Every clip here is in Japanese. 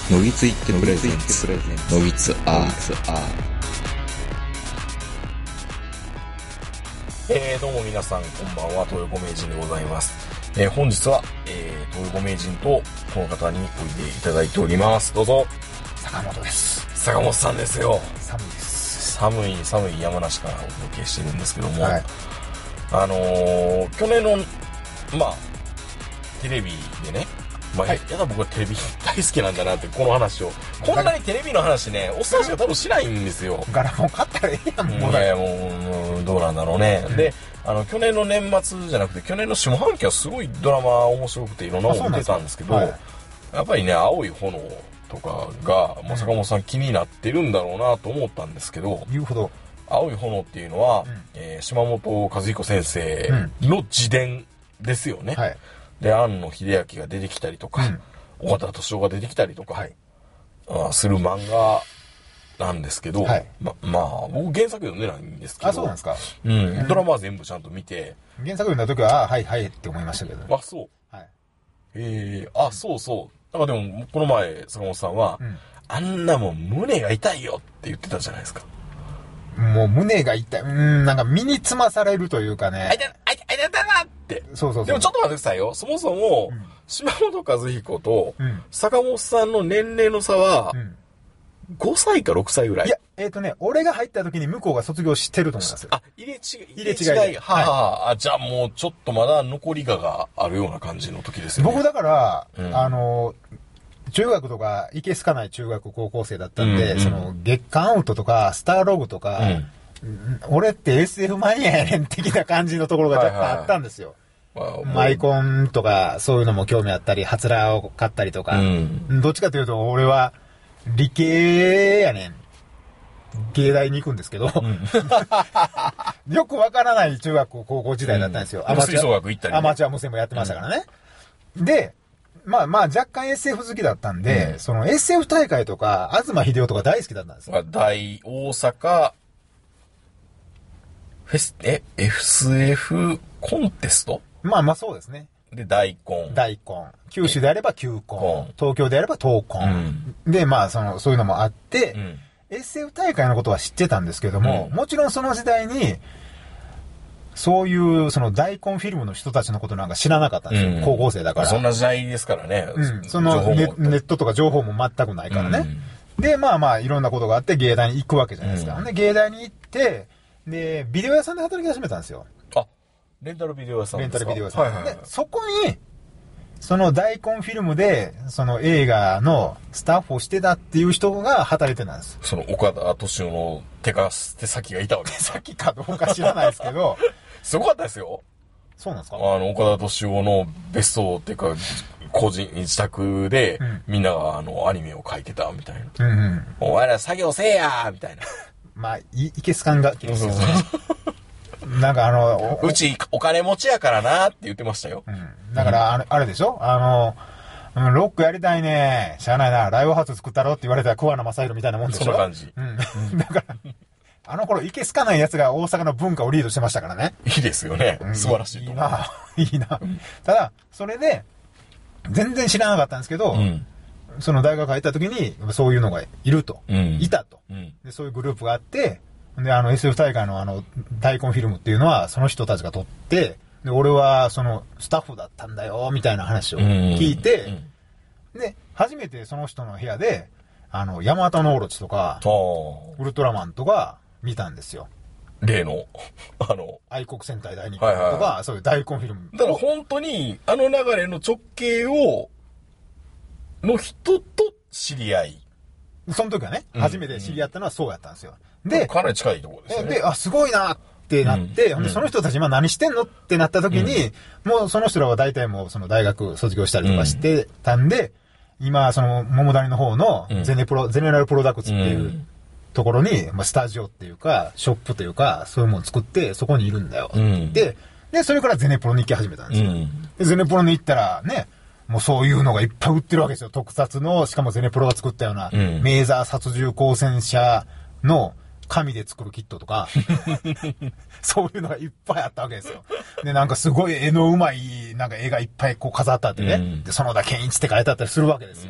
のぎついってプレゼンツのぎつアーどうも皆さんこんばんは、東横名人でございます。本日は、東横名人とこの方においでいただいております。どうぞ。 坂本です。 坂本さんですよ。 寒いです。 寒い山梨からお届けしてるんですけども、 はい、 去年のテレビでね、やだ僕はテレビ大好きなんだなってこの話を、こんなにテレビの話ね、おっさんしか多分しないんですよ。 ガラポン買ったらええやん、 もうどうなんだろうね。で、去年の年末じゃなくて去年の下半期はすごいドラマ面白くていろんなもの見てたんですけど、やっぱりね、青い炎とかが、坂本さん気になってるんだろうなと思ったんですけど、 言うほど。 青い炎っていうのは、島本和彦先生の自伝ですよね。で、庵野秀明が出てきたりとか、岡田斗司夫が出てきたりとか、する漫画なんですけど、僕原作読んでないんですけど。 あ、そうなんですか。 ドラマは全部ちゃんと見て。 原作読んだ時は、はいはいって思いましたけど。 あ、そう。そうそう。だからでも、この前、坂本さんは、あんなもん胸が痛いよって言ってたじゃないですか。 もう胸が痛い。なんか身につまされるというかね。 あいたなって。 そう。 でもちょっと待ってくださいよ。そもそも、島本和彦と、坂本さんの年齢の差は、5歳か6歳ぐらい。 いや、俺が入った時に向こうが卒業してると思います。 あ、入れ違い。あ、じゃあもうちょっとまだ残りがあるような感じの時ですよね。 僕だから、中学とか、いけすかない中学高校生だったんで、その、月刊アウトとか、スターログとか、俺って SF マニアやねん的な感じのところが若干あったんですよ。マイコンとか、そういうのも興味あったり、ハツラを買ったりとか、どっちかというと、俺は、理系やねん。芸大に行くんですけど、よくわからない中学校高校時代だったんですよ。アマチュア無線もやってましたからね。で、若干 SF 好きだったんで、その SF 大会とか、東秀夫とか大好きだったんですよ。 大阪、SF コンテスト？ そうですね。 で、大根。 九州であれば九根。東京であれば東根。で、そういうのもあって、SF 大会のことは知ってたんですけども、もちろんその時代に、そういう、その大根フィルムの人たちのことなんか知らなかったんですよ。高校生だから。 そんな時代ですからね。 そのネットとか情報も全くないからね。で、いろんなことがあって芸大に行くわけじゃないですか。で、芸大に行って、で、ビデオ屋さんで働き始めたんですよ。 レンタルビデオ屋さん。 で、そこに、その大根フィルムで、その映画のスタッフをしてたっていう人が働いてたんです。 その岡田斗司夫の手先がいたわけです。 手先かどうか知らないですけど。 すごかったですよ。 そうなんですか？ 岡田斗司夫の別荘っていうか、自宅で、みんながアニメを描いてたみたいな。お前ら作業せえやみたいな。 いけすかんがきですよね。なんかうちお金持ちやからなって言ってましたよ。 だからあれでしょロックやりたいね。しゃあないな。ライブハウス作ったろって言われたら桑名正宏みたいなもんでしょ。 そんな感じ。 だから、あの頃いけすかない奴が大阪の文化をリードしてましたからね。 いいですよね。素晴らしいと思う。 いいな。ただ、それで、全然知らなかったんですけど、その大学入った時に、そういうのがいると。いたと。で、そういうグループがあって、で、SF 大会の大根フィルムっていうのは、その人たちが撮って、で、俺は、その、スタッフだったんだよ、みたいな話を聞いて、で、初めてその人の部屋で、ヤマタノオロチとか、ウルトラマンとか見たんですよ。 例の、 愛国戦隊第2巻とか、そういう大根フィルム。 だから本当に、流れの直系の人と知り合い。 その時はね、初めて知り合ったのはそうやったんですよ。で、 かなり近いところですよね。 で、すごいなってなって、で、その人たち今何してんのってなった時に、もうその人らは大体もうその大学卒業したりとかしてたんで、今、その桃谷の方のゼネラルプロダクツっていうところに、スタジオっていうか、ショップというか、そういうものを作って、そこにいるんだよ。で、それからゼネプロに行き始めたんですよ。で、ゼネプロに行ったらね、もうそういうのがいっぱい売ってるわけですよ。特撮の、しかもゼネプロが作ったような、メーザー殺獣光線車の紙で作るキットとか、そういうのがいっぱいあったわけですよ。で、なんかすごい絵のうまい、なんか絵がいっぱいこう飾ってあってね。で、園田健一って書いてあったりするわけですよ。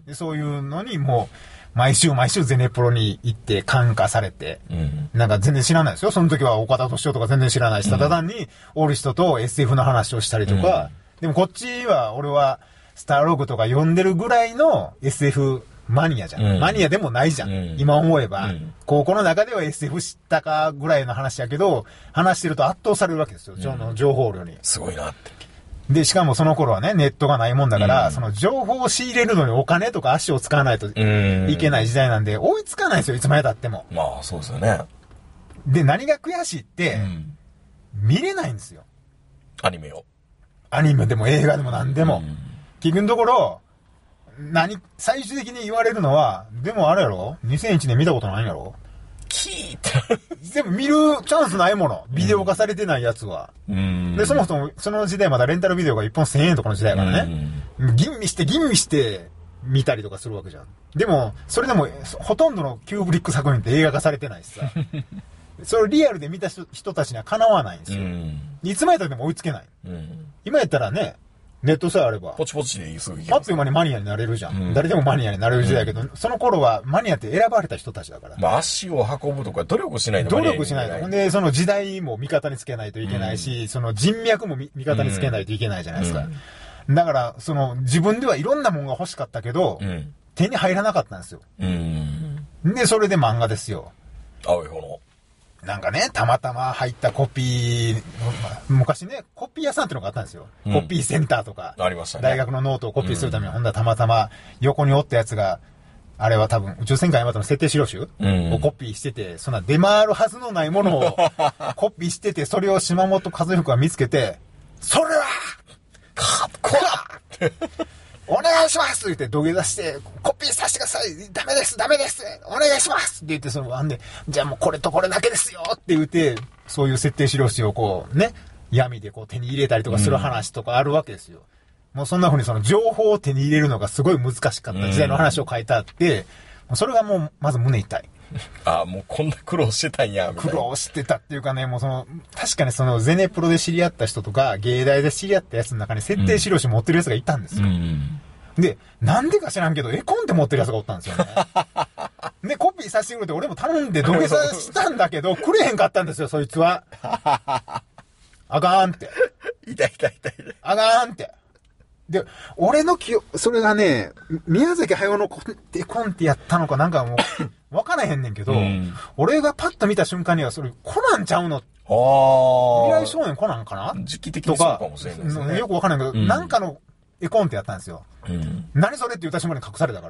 でそういうのにもう、毎週ゼネプロに行って感化されて、なんか全然知らないですよ。その時は岡田斗司夫とか全然知らないし、ただ単におる人と SF の話をしたりとか、でもこっちは俺はスターログとか読んでるぐらいの SF マニアじゃん。マニアでもないじゃん。今思えば、高校の中では SF 知ったかぐらいの話やけど、話してると圧倒されるわけですよ。情報量に。 すごいなって。 で、しかもその頃はね、ネットがないもんだから、その情報を仕入れるのにお金とか足を使わないといけない時代なんで、追いつかないですよ、いつまで経っても。 まあ、そうですよね。 で、何が悔しいって、見れないんですよ。 アニメを。 アニメでも映画でも何でも。結局のところ、最終的に言われるのは、でもあれやろ ?2001 年見たことないんやろキーって。 でも見るチャンスないもの。ビデオ化されてないやつは。で、そもそもその時代まだレンタルビデオが1本1000円とかの時代からね。吟味して見たりとかするわけじゃん。でも、それでもほとんどのキューブリック作品って映画化されてないしさ。それをリアルで見た人たちにはかなわないんですよ。いつまでたっても追いつけない。今やったらね、ネットさえあれば。 ポチポチでいいすぐあっという間にマニアになれるじゃん。誰でもマニアになれる時代だけど、その頃はマニアって選ばれた人たちだから。 まあ足を運ぶとか努力しないと努力しないと。ほんで、その時代も味方につけないといけないし、その人脈も味方につけないといけないじゃないですか。だから、自分ではいろんなものが欲しかったけど、手に入らなかったんですよ。で、それで漫画ですよ。 青い方の。 なんかね、たまたま入ったコピー、昔ね、コピー屋さんってのがあったんですよ。コピーセンターとか。 ありましたね。 大学のノートをコピーするために、ほんだらたまたま横におったやつが、あれは多分宇宙戦艦ヤマトの設定資料集をコピーしてて、そんな出回るはずのないものをコピーしてて、それを島本和彦が見つけて、それはかっこお願いしますって言って土下座して、コピーさせてくださいダメですお願いしますって言って、じゃあもうこれとこれだけですよって言って、そういう設定資料集をこうね、闇でこう手に入れたりとかする話とかあるわけですよ。もうそんな風にその情報を手に入れるのがすごい難しかった時代の話を書いてあって、それがもうまず胸痛い。 ああ、もうこんな苦労してたんや、みたいな。 苦労してたっていうかね、もう確かにゼネプロで知り合った人とか、芸大で知り合ったやつの中に設定資料集持ってるやつがいたんですよ。で、なんでか知らんけど、絵コンテ持ってるやつがおったんですよね。で、コピーさせてくれて、俺も頼んで土下座したんだけど、くれへんかったんですよ、そいつは。あかんって。 痛い。 あかんって。で、俺のそれがね、宮崎駿のコンテやったのかなんかもう、わからへんねんけど、俺がパッと見た瞬間には、それ、コナンちゃうの？未来少年コナンかな？ 時期的にそうかもしれないですね。 よくわからないけど、なんかの絵コンテやったんですよ。何それって言った瞬間に隠されたから。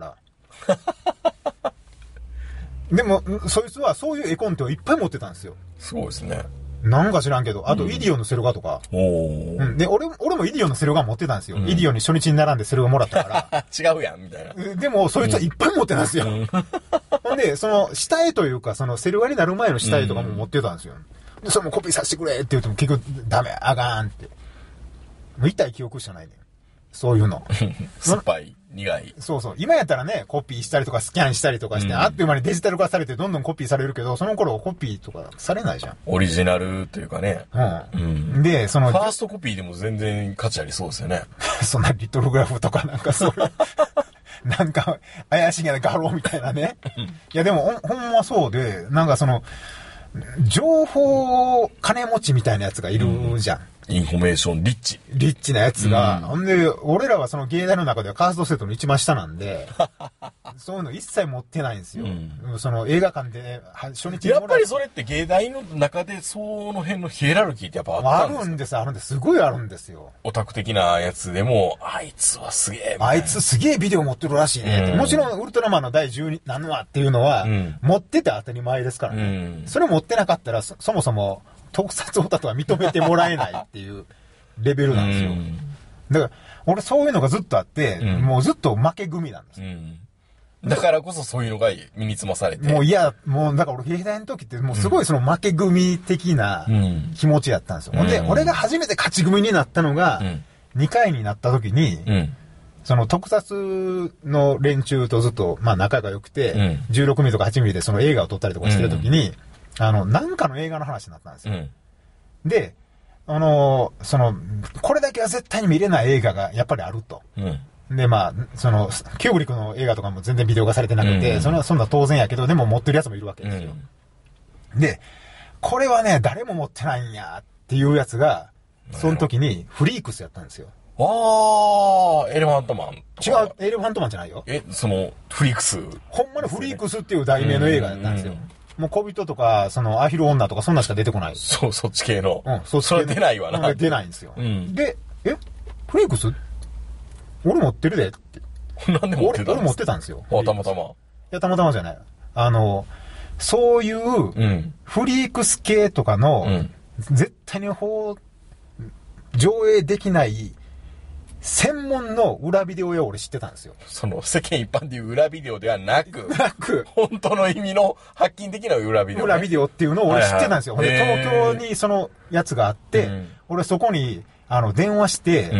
でも、そいつはそういう絵コンテをいっぱい持ってたんですよ。 すごいですね。 なんか知らんけど、あとイディオンのセル画とか。で、俺もイディオンのセル画持ってたんですよ。イディオンに初日に並んでセル画もらったから。 違うやん、みたいな。 でも、そいつはいっぱい持ってたんですよ。ほんで、下絵というか、セル画になる前の下絵とかも持ってたんですよ。で、それもコピーさせてくれって言っても結局、ダメ、あかんって。もう痛い記憶しかないねん。そういうの。 酸っぱい、苦い。 そう。今やったらね、コピーしたりとかスキャンしたりとかして、あっという間にデジタル化されてどんどんコピーされるけど、その頃コピーとかされないじゃん。 オリジナルというかね。 で、 ファーストコピーでも全然価値ありそうですよね。 そんなリトルグラフとかなんかそういう、なんか怪しげな画廊みたいなね。いやでもほんまそうで、なんか情報金持ちみたいなやつがいるじゃん。 インフォメーションリッチなやつが、ほんで、俺らは芸大の中ではカーストセットの一番下なんで、そういうの一切持ってないんですよ。映画館で、初日にやっぱりそれって芸大の中で、その辺のヒエラルキーってやっぱあったんですか？ あるんです。すごいあるんですよ。 オタク的なやつでも、あいつはすげえ。 あいつすげえビデオ持ってるらしいね。もちろん、ウルトラマンの第12何話っていうのは、持ってて当たり前ですからね。それ持ってなかったら、そもそも、特撮オタとは認めてもらえないっていうレベルなんですよ。だから、俺そういうのがずっとあって、もうずっと負け組なんです。 だからこそそういうのが身につまされて。 もうだから俺芸大の時ってもうすごい負け組的な気持ちやったんですよ。ほんで、俺が初めて勝ち組になったのが、2回になった時に、特撮の連中とずっと、仲が良くて、16ミリとか8ミリでその映画を撮ったりとかしてる時に、なんかの映画の話になったんですよ。で、これだけは絶対に見れない映画がやっぱりあると。 で、まあ、キューブリックの映画とかも全然ビデオ化されてなくて、そんな当然やけど、でも持ってるやつもいるわけですよ。で、これはね、誰も持ってないんやっていうやつが、その時にフリークスやったんですよ。 エレファントマン。 違う、エレファントマンじゃないよ。 フリークス。 ほんまのフリークスっていう題名の映画やったんですよ。もう小人とか、アヒル女とかそんなしか出てこない。 そっち系の。 そっち系の。 それ出ないわな。 出ないんですよ。で、フリークス俺持ってるでって。 なんで持ってたんですか？ 俺持ってたんですよ。 たまたま。 いや、たまたまじゃない。そういう、フリークス系とかの、絶対に上映できない専門の裏ビデオ屋を俺知ってたんですよ。 世間一般でいう裏ビデオではなく、本当の意味のハッキン的な裏ビデオ、 裏ビデオっていうのを俺知ってたんですよ。で、東京にそのやつがあって、俺そこに、電話して、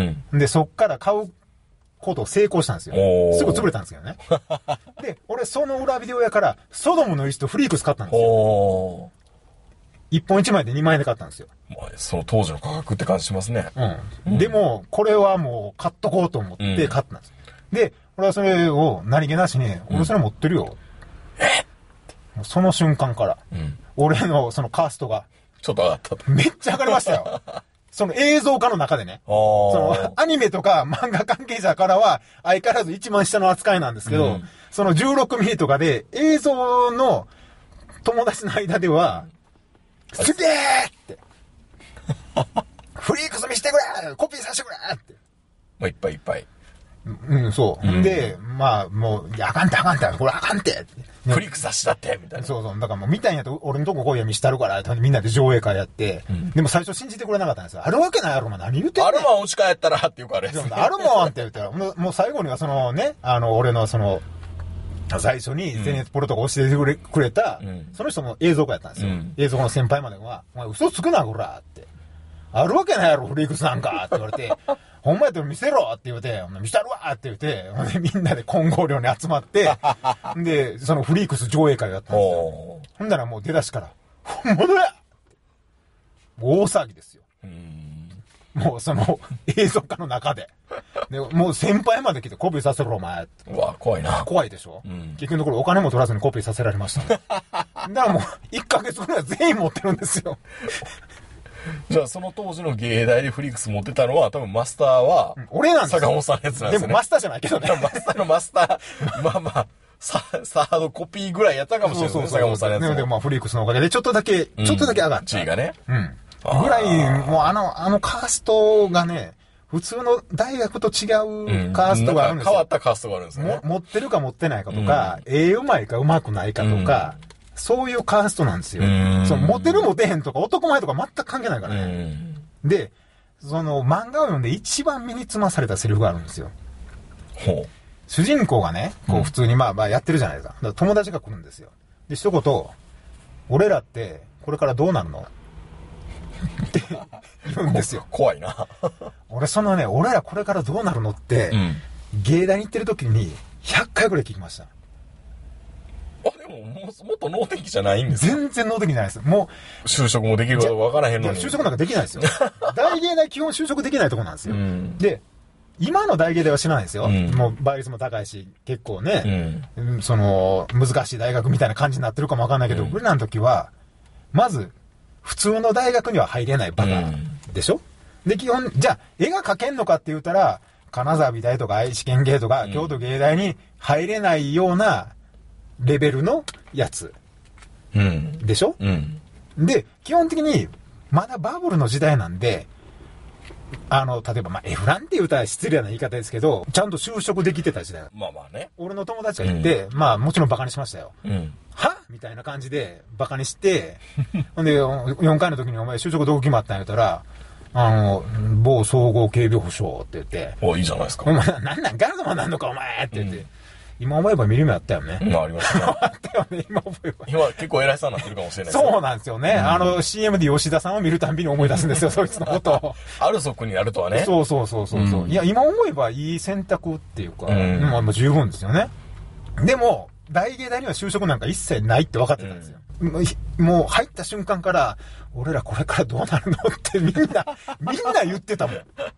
で、そっから買うことを成功したんですよ。すぐ潰れたんですけどね。で、俺その裏ビデオ屋から、ソドムの石とフリークス買ったんですよ。1本1枚で2万円で買ったんですよ。 その当時の価格って感じしますね。 でも、これはもう買っとこうと思って買ったんです。で、俺はそれを何気なしに、俺それ持ってるよ。その瞬間から、俺のそのカーストが、 ちょっと上がったと。 めっちゃ上がりましたよ。その映像化の中でね。アニメとか漫画関係者からは相変わらず一番下の扱いなんですけど、その16ミリとかで映像の友達の間では、すげーってフリークス見してくれコピーさせてくれっていっぱいいっぱい。 そう。で、まあ、もう、いや、あかんて、これあかんてフリークスさしだって、みたいな。 そう。だからもう、見たんやと、俺のとこ来いや見したるから、みんなで上映会やって、でも最初信じてくれなかったんですよ。あるわけないやろ、何言ってんの？ あるもんおしかやったらっていうかあれ。 あるもんって言ったら、もう最後には俺の最初にゼネットポルトが教えてくれた、その人も映像家やったんですよ。映像家の先輩までは、お前嘘つくな、こらって。あるわけないやろ、フリークスなんかって言われて、ほんまやったら見せろって言うて、見したるわって言って、みんなで混合寮に集まって、で、そのフリークス上映会をやったんですよ。ほんならもう出だしから、本物や大騒ぎですよ。もう映像化の中で。で、もう先輩まで来てコピーさせろ、お前。 うわ、怖いな。 怖いでしょ、結局のところお金も取らずにコピーさせられましたね。だからもう、1ヶ月ぐらい全員持ってるんですよ。 じゃあその当時の芸大でフリークス持ってたのは多分マスターは、 俺なんですよ。 坂本さんのやつなんですね。 でもマスターじゃないけどね。 マスター、まあまあ、サードコピーぐらいやったかもしれないですね、坂本さんのやつ。 でもまあフリークスのおかげでちょっとだけ上がった。 地位がね。 ぐらい、もうカーストがね、普通の大学と違うカーストがあるんですよ。 変わったカーストがあるんですね。 持ってるか持ってないかとか、うまいかうまくないかとか、そういうカーストなんですよ。モテるモテへんとか男前とか全く関係ないからね。で、漫画を読んで一番身につまされたセリフがあるんですよ。主人公がね、こう普通にまあやってるじゃないですか。だから友達が来るんですよ。で、一言、俺らってこれからどうなるのって言うんですよ。 怖いな。俺らこれからどうなるのって、芸大に行ってる時に100回ぐらい聞きました。 でも、もっと能的じゃないんですか？全然能的じゃないです。もう、就職もできるか分からへんのに。 就職なんかできないですよ。大芸大基本就職できないとこなんですよ。で、今の大芸大は知らないですよ。もう倍率も高いし、結構ね、難しい大学みたいな感じになってるかも分かんないけど、俺らの時は、まず、普通の大学には入れないバカでしょ？で、基本、じゃあ、絵が描けんのかって言ったら、金沢美大とか愛知県芸とか、京都芸大に入れないようなレベルのやつ。でしょ？で、基本的に、まだバブルの時代なんで、例えば、F ランって言うたら失礼な言い方ですけど、ちゃんと就職できてた時代。 まあね。 俺の友達がいて、もちろんバカにしましたよ。はみたいな感じでバカにして、ほんで、4回の時にお前就職どこ決まったんやったら、某総合警備保障って言って。 いいじゃないですか。 お前、なんガードマンなんのかお前って言って。今思えば見る目あったよね。 ありましたね。 あったよね、今思えば。 今結構偉いさんになってるかもしれないです。そうなんですよね。CM で吉田さんを見るたんびに思い出すんですよ、そいつのことを。 ある族になるとはね。 そう。いや、今思えばいい選択っていうか、十分ですよね。でも、大芸大には就職なんか一切ないって分かってたんですよ。もう入った瞬間から、俺らこれからどうなるのってみんな言ってたもん。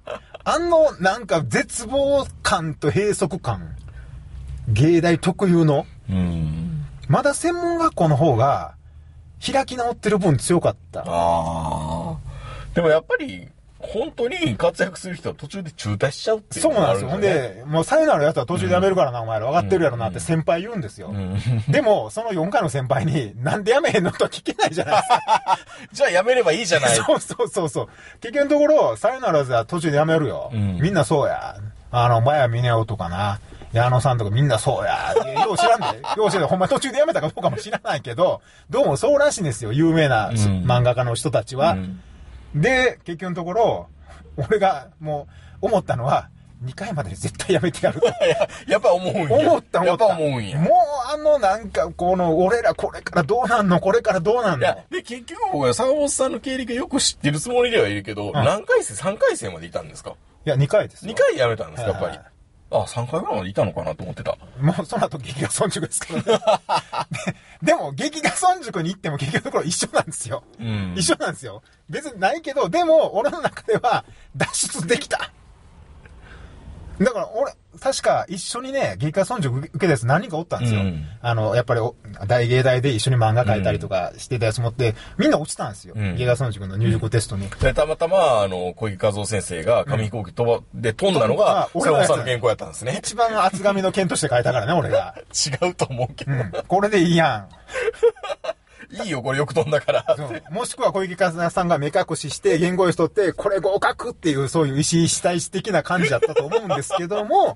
なんか絶望感と閉塞感、芸大特有の、まだ専門学校の方が、開き直ってる分強かった。 でもやっぱり、本当に活躍する人は途中で中退しちゃうっていう、 そうなんですよ。ほんで、もう才能あるやつは途中で辞めるからな、お前ら分かってるやろなって先輩言うんですよ。でも、その4回の先輩に、なんで辞めへんのとは聞けないじゃないですか。 じゃあ辞めればいいじゃない。 そう。結局のところ、才能あるやつは途中で辞めるよ。みんなそうや。前は峰夫とかな。矢野さんとかみんなそうや。よう知らんで。ほんま途中で辞めたかどうかも知らないけど、どうもそうらしいんですよ。有名な漫画家の人たちは。で、結局のところ、俺がもう思ったのは、2回までに絶対やめてやる。 やっぱ思うんや。 思った。 やっぱ思うんや。 もうなんか俺らこれからどうなんの。で、 結局僕は坂本さんの経歴よく知ってるつもりではいるけど、何回生 ?3 回生までいたんですか？ いや、2回ですよ。 2回辞めたんですか、やっぱり。3回ぐらいまでいたのかなと思ってた。 もうその後劇画村塾ですからね。でも劇画村塾に行っても結局のところ一緒なんですよ。一緒なんですよ。別にないけど、でも俺の中では脱出できた。だから俺、確か一緒にね、劇画村塾受けたやつ何人かおったんですよ。やっぱり大芸大で一緒に漫画描いたりとかしてたやつもって、みんな落ちたんですよ。劇画村塾の入塾テストに。 で、たまたま、小池和夫先生が紙飛行機飛んだのが、坂本さんの原稿やったんですね。 一番厚紙の剣として書いたからね、俺が。 違うと思うけど。 これでいいやん。 いいよ、これよく飛んだから。 もしくは小池和夫さんが目隠しして、原稿用紙取って、これ合格っていう、そういう意思主体的な感じだったと思うんですけども、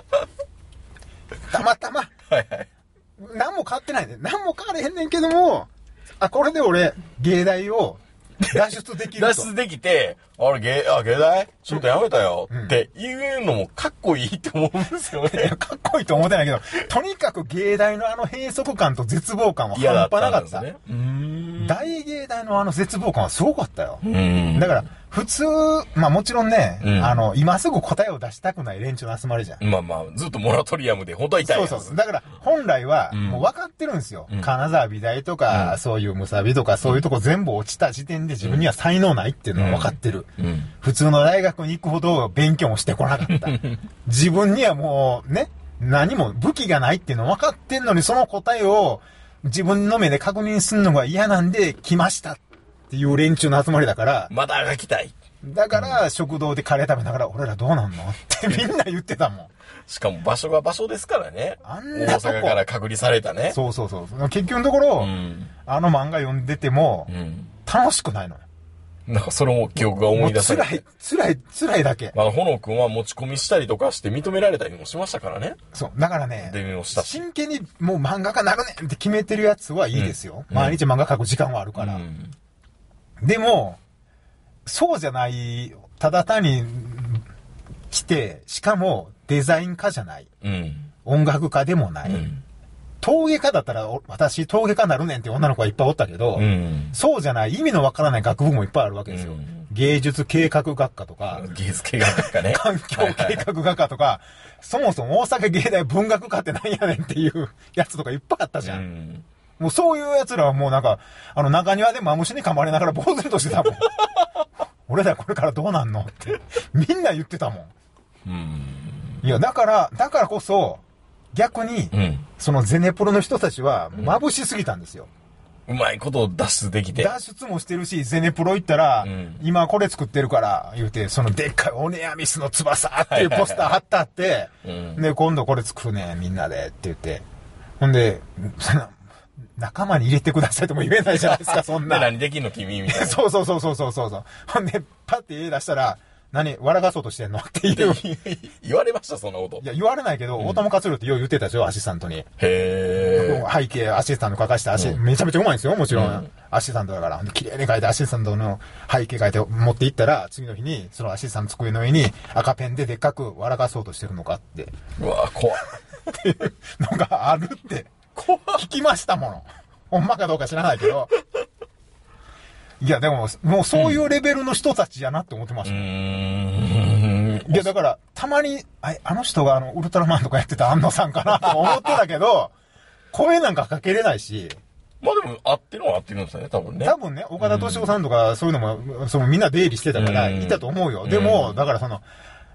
たまたま、何も変わってないね。何も変われへんねんけども、これで俺、芸大を脱出できると。 脱出できて、芸大ちょっとやめたよって言うのもかっこいいって思うんですよね。 かっこいいと思ってないけど、とにかく芸大の閉塞感と絶望感は半端なかった。大芸大の絶望感はすごかったよ。だから、普通、もちろんね、今すぐ答えを出したくない連中の集まりじゃん。 ずっとモラトリアムで本当は痛い。 そう。だから、本来は、もう分かってるんですよ。金沢美大とか、そういうムサビとか、そういうとこ全部落ちた時点で自分には才能ないっていうのは分かってる。普通の大学に行くほど勉強もしてこなかった。自分にはもう、ね、何も武器がないっていうの分かってんのに、その答えを自分の目で確認するのが嫌なんで来ましたっていう連中の集まりだから。 まだ書きたい。 だから、食堂でカレー食べながら、俺らどうなんのってみんな言ってたもん。 しかも場所が場所ですからね。大阪から隔離されたね。 そう。結局のところ、漫画読んでても、楽しくないのよ。 なんかその記憶が思い出されて。 辛いだけ。 ほのくんは持ち込みしたりとかして認められたりもしましたからね。 そう。だからね、 デビューをした真剣にもう漫画家なるねんって決めてるやつはいいですよ。毎日漫画描く時間はあるから。でも、そうじゃない、ただ単に来て、しかもデザイン家じゃない。音楽家でもない。陶芸家だったら、私陶芸家なるねんって女の子がいっぱいおったけど、そうじゃない、意味のわからない学部もいっぱいあるわけですよ。芸術計画学科とか、 芸術計画学科ね。 環境計画学科とか、そもそも大阪芸大文学科ってなんやねんっていうやつとかいっぱいあったじゃん。もうそういうやつらはもうなんか、中庭でマムシに噛まれながら呆然としてたもん。俺らこれからどうなんのって、みんな言ってたもん。いや、だからこそ、逆に、そのゼネプロの人たちは眩しすぎたんですよ。 うまいことを脱出できて。 脱出もしてるし、ゼネプロ行ったら、今これ作ってるから、言うて、そのでっかいオネアミスの翼っていうポスター貼ってあって、で、今度これ作るね、みんなでって言って。ほんで、仲間に入れてくださいとも言えないじゃないですか、そんな。 何できんの君みたいな。 そう。ほんで、パッて家出したら、笑かそうとしてんのっていう。 言われました、そんなこと。 いや、言われないけど、大友克洋ってよう言ってたでしょ、アシスタントに。背景、アシスタント書かして、めちゃめちゃうまいんですよ、もちろん。アシスタントだから。綺麗に書いて、アシスタントの背景書いて持っていったら、次の日に、そのアシスタントの机の上に赤ペンででっかく笑かそうとしてるのかって。 うわ怖い。 っていうのがあるって。聞きましたもの。ほんまかどうか知らないけど。いや、でもうそういうレベルの人たちやなって思ってました。いや、だから、たまに、あの人がウルトラマンとかやってた安野さんかなと思ってたけど、声なんかかけれないし。 でも、合ってるのは合ってるんですよね、多分ね。 多分ね、岡田敏夫さんとかそういうのも、みんな出入りしてたから、いたと思うよ。でも、だから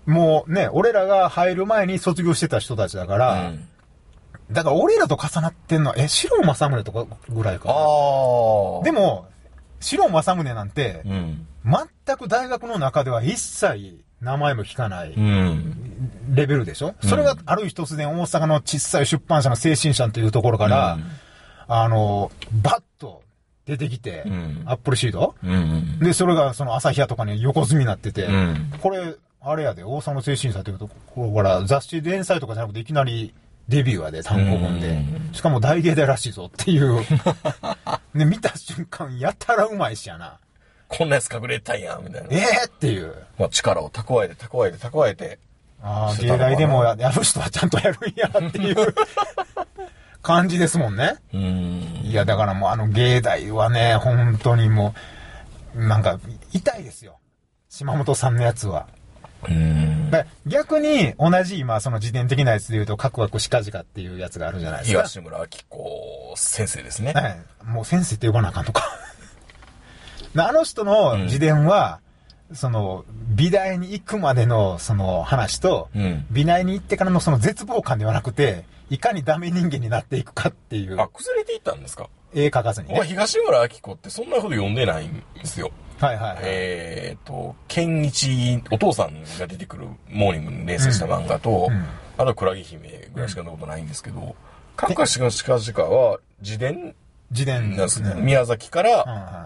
もうね、俺らが入る前に卒業してた人たちだから、だから俺らと重なってんのは、四郎正宗とかぐらいかな。でも、四郎正宗なんて、全く大学の中では一切名前も聞かないレベルでしょ、それがある日突然大阪の小さい出版社の精神社というところから、バッと出てきて、アップルシード、で、それがその朝日屋とかに横積みになってて、これ、あれやで、大阪の精神社というところから雑誌連載とかじゃなくていきなりデビューやで、単行本で。しかも大芸大らしいぞっていう。で、見た瞬間、やたらうまいしやな。 こんなやつ隠れたんや、みたいな。 っていう。 まあ、力を蓄えて。 ああ、芸大でもやる人はちゃんとやるんやっていう感じですもんね。いや、だからもう芸大はね、本当にもう、なんか、痛いですよ。島本さんのやつは。逆に同じ今その自伝的なやつで言うとカクカクシカジカっていうやつがあるじゃないですか。 東村明子先生ですね。 はい。もう先生って呼ばなあかんとか。あの人の自伝は、その美大に行くまでのその話と、美大に行ってからのその絶望感ではなくて、いかにダメ人間になっていくかっていう。 あ、崩れていったんですか？ 絵描かずにね。 東村明子ってそんなこと読んでないんですよ。 はいはいはい。 健一、お父さんが出てくるモーニングに連載した漫画と、あと、クラゲ姫ぐらいしか読んだことないんですけど、カクカシカジカは自伝なんですね。宮崎から、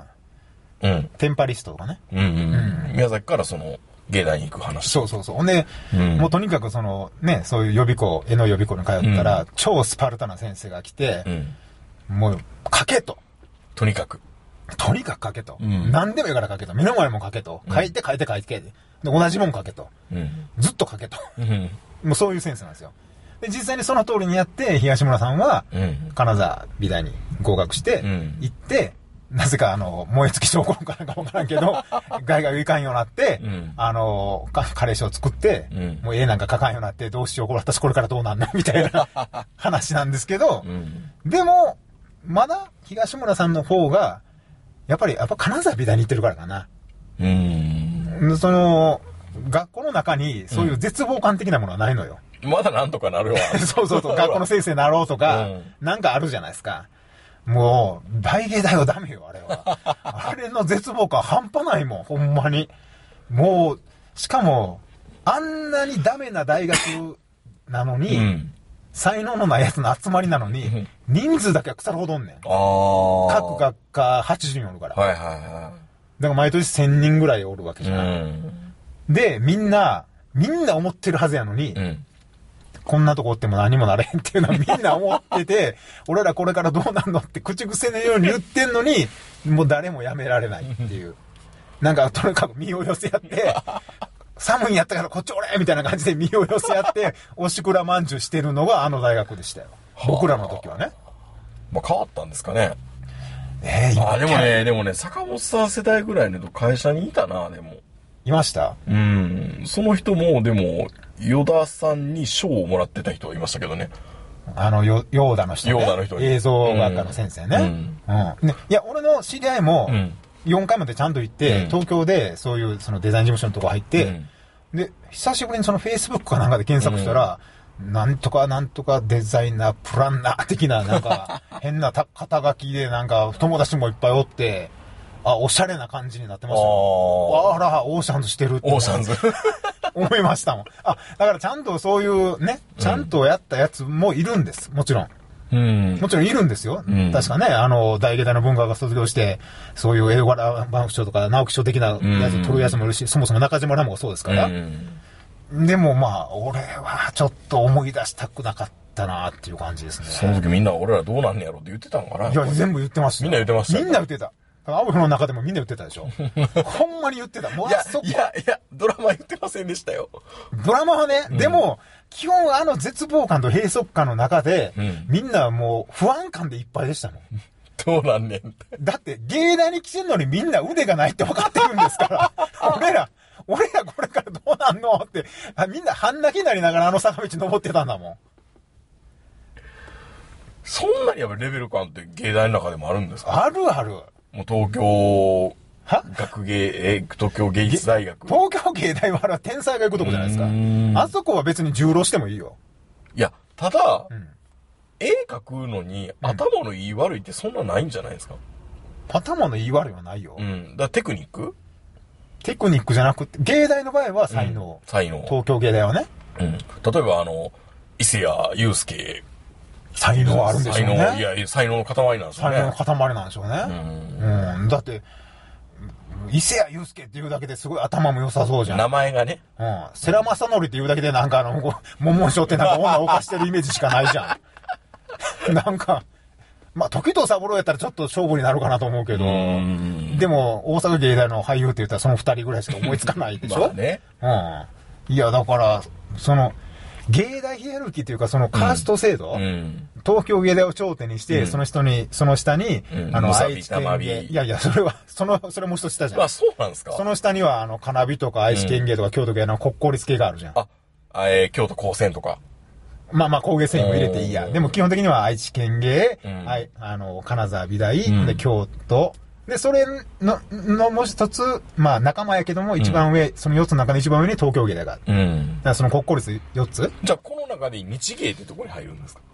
テンパリストとかね。 宮崎からその、芸大に行く話。 そうそうそう。ほんで、もうとにかくその、ね、そういう予備校、絵の予備校に通ったら、超スパルタな先生が来て、もう、書けと。 とにかく書けと。何でもいいから書けと。目の前も書けと。書いて。で、同じもん書けと。ずっと書けと。もうそういうセンスなんですよ。で、実際にその通りにやって、東村さんは、金沢美大に合格して、行って、なぜか燃え尽き症候群かなんかわからんけど、外がいかんようになって、彼氏を作って、もう絵なんか描かんようになって、どうしよう、私これからどうなんのみたいな話なんですけど、でも、まだ東村さんの方が、やっぱ金沢美大に行ってるからかな。その、学校の中にそういう絶望感的なものはないのよ。 まだなんとかなるわ。 そう学校の先生になろうとか、なんかあるじゃないですか。もう、大芸大はダメよ、あれは。あれの絶望感半端ないもん、ほんまに。もう、しかも、あんなにダメな大学なのに、才能のないやつの集まりなのに、人数だけは腐るほどおんねん。各学科80人おるから。だから毎年1000人ぐらいおるわけじゃない。で、みんな思ってるはずやのに、こんなとこおっても何もなれへんっていうのはみんな思ってて、俺らこれからどうなんのって口癖のように言ってんのに、もう誰もやめられないっていう。なんかとにかく身を寄せ合って、寒いんやったからこっちおれみたいな感じで身を寄せ合って、おしくらまんじゅうしてるのがあの大学でしたよ。僕らの時はね。 まあ変わったんですかね。でもね、坂本さん世代ぐらいの会社にいたな、でも。 いました？ その人も、でも、与田さんに賞をもらってた人はいましたけどね。 ヨーダの人ね。 ヨーダの人。 映像学科の先生ね。いや、俺の知り合いも、4回までちゃんと行って、東京でそういうそのデザイン事務所のとこ入って、で、久しぶりにその Facebook かなんかで検索したら、なんとかデザイナー、プランナー的な、なんか、変な肩書きで、なんか、友達もいっぱいおって、おしゃれな感じになってましたよ。あら、オーシャンズしてるって。 オーシャンズ。 思いましたもん。だからちゃんとそういうね、ちゃんとやったやつもいるんです。もちろん。もちろんいるんですよ。確かね、大芸大の文化が卒業して、そういう英語版副賞とか直木賞的なやつ取るやつもいるし、そもそも中島ラモがそうですから。でもまあ、俺はちょっと思い出したくなかったなっていう感じですね。 その時みんな俺らどうなんねやろって言ってたのかな？ いや、全部言ってました。 みんな言ってました。 みんな言ってた。青の中でもみんな言ってたでしょ。ほんまに言ってた。もういや、ドラマ言ってませんでしたよ。 ドラマはね、でも、基本絶望感と閉塞感の中で、みんなもう不安感でいっぱいでしたもん。 どうなんねんって。 だって、芸大に来てんのにみんな腕がないって分かってるんですから。俺らこれからどうなんのって、みんな半泣きになりながら坂道登ってたんだもん。 そんなにやっぱレベル感って芸大の中でもあるんですか？ ある。 もう東京学芸、東京芸術大学。 東京芸大はあれは天才が行くとこじゃないですか。あそこは別に重浪してもいいよ。 いや、ただ、絵描くのに頭のいい悪いってそんなないんじゃないですか。 頭のいい悪いはないよ。 だテクニックじゃなくて、芸大の場合は才能。 才能。 東京芸大はね。 例えば伊勢谷友介。 才能あるんでしょうね。 いや、才能の塊なんですよね。 才能の塊なんでしょうね。だって、伊勢谷友介っていうだけですごい頭も良さそうじゃん。 名前がね。 世良正則っていうだけでなんか桃章ってなんか女を犯してるイメージしかないじゃん。なんか、まあ、時藤三郎やったらちょっと勝負になるかなと思うけど、でも、大阪芸大の俳優って言ったらその二人ぐらいしか思いつかないでしょ。 まあね。 いや、だから、芸大ヒエラルキーっていうか、そのカースト制度、東京芸大を頂点にして、その下に、愛知県芸。いや、それもう一つ下じゃん。 あ、そうなんですか。 その下には、金美とか愛知県芸とか京都芸の国公立系があるじゃん。 京都高専とか。 まあ工芸繊維も入れていいや。でも基本的には愛知県芸、金沢美大、で、京都。で、それのもう一つ、まあ仲間やけども一番上、その4つの中で一番上に東京芸大がある。だからその国公立4つ。 じゃあこの中で日芸ってとこに入るんですか？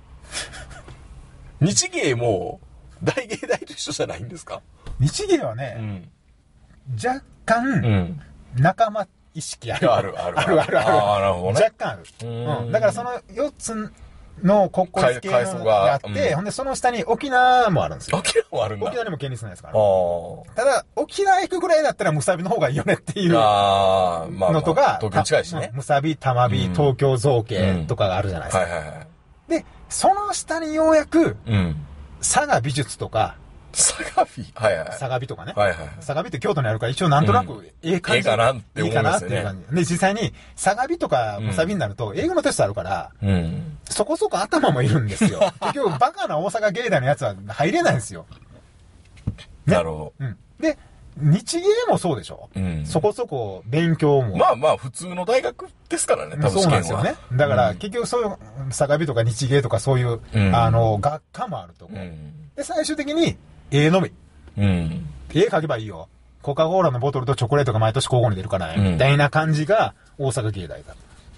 日芸も大芸大と一緒じゃないんですか？ 日芸はね、若干、仲間意識ある。 ある。 なるほどね。若干ある。だからその4つの国公立系のがあって、ほんでその下に沖縄もあるんですよ。 沖縄もあるんだ。 沖縄にも県立なんですから。ただ、沖縄行くぐらいだったらムサビの方がいいよねっていうのとか、 東京近いしね。 ムサビ、玉美、東京造形とかがあるじゃないですか。で、その下にようやく、佐賀美術とか、 佐賀美とかね。佐賀美って京都にあるから一応なんとなく感じ。 いいかなって思うんですよね。 で、実際に佐賀美とかムサビになると英語のテストあるから、そこそこ頭もいるんですよ。結局バカな大阪芸大のやつは入れないんですよ。 なるほど。 で、日芸もそうでしょ。そこそこ勉強も。 まあ普通の大学ですからね、多分そうなんですよね。だから結局そういう佐賀美とか日芸とかそういう、学科もあるとこ。で、最終的に、のみ。絵描けばいいよ。コカ・コーラのボトルとチョコレートが毎年交互に出るからね。みたいな感じが大阪芸大だ。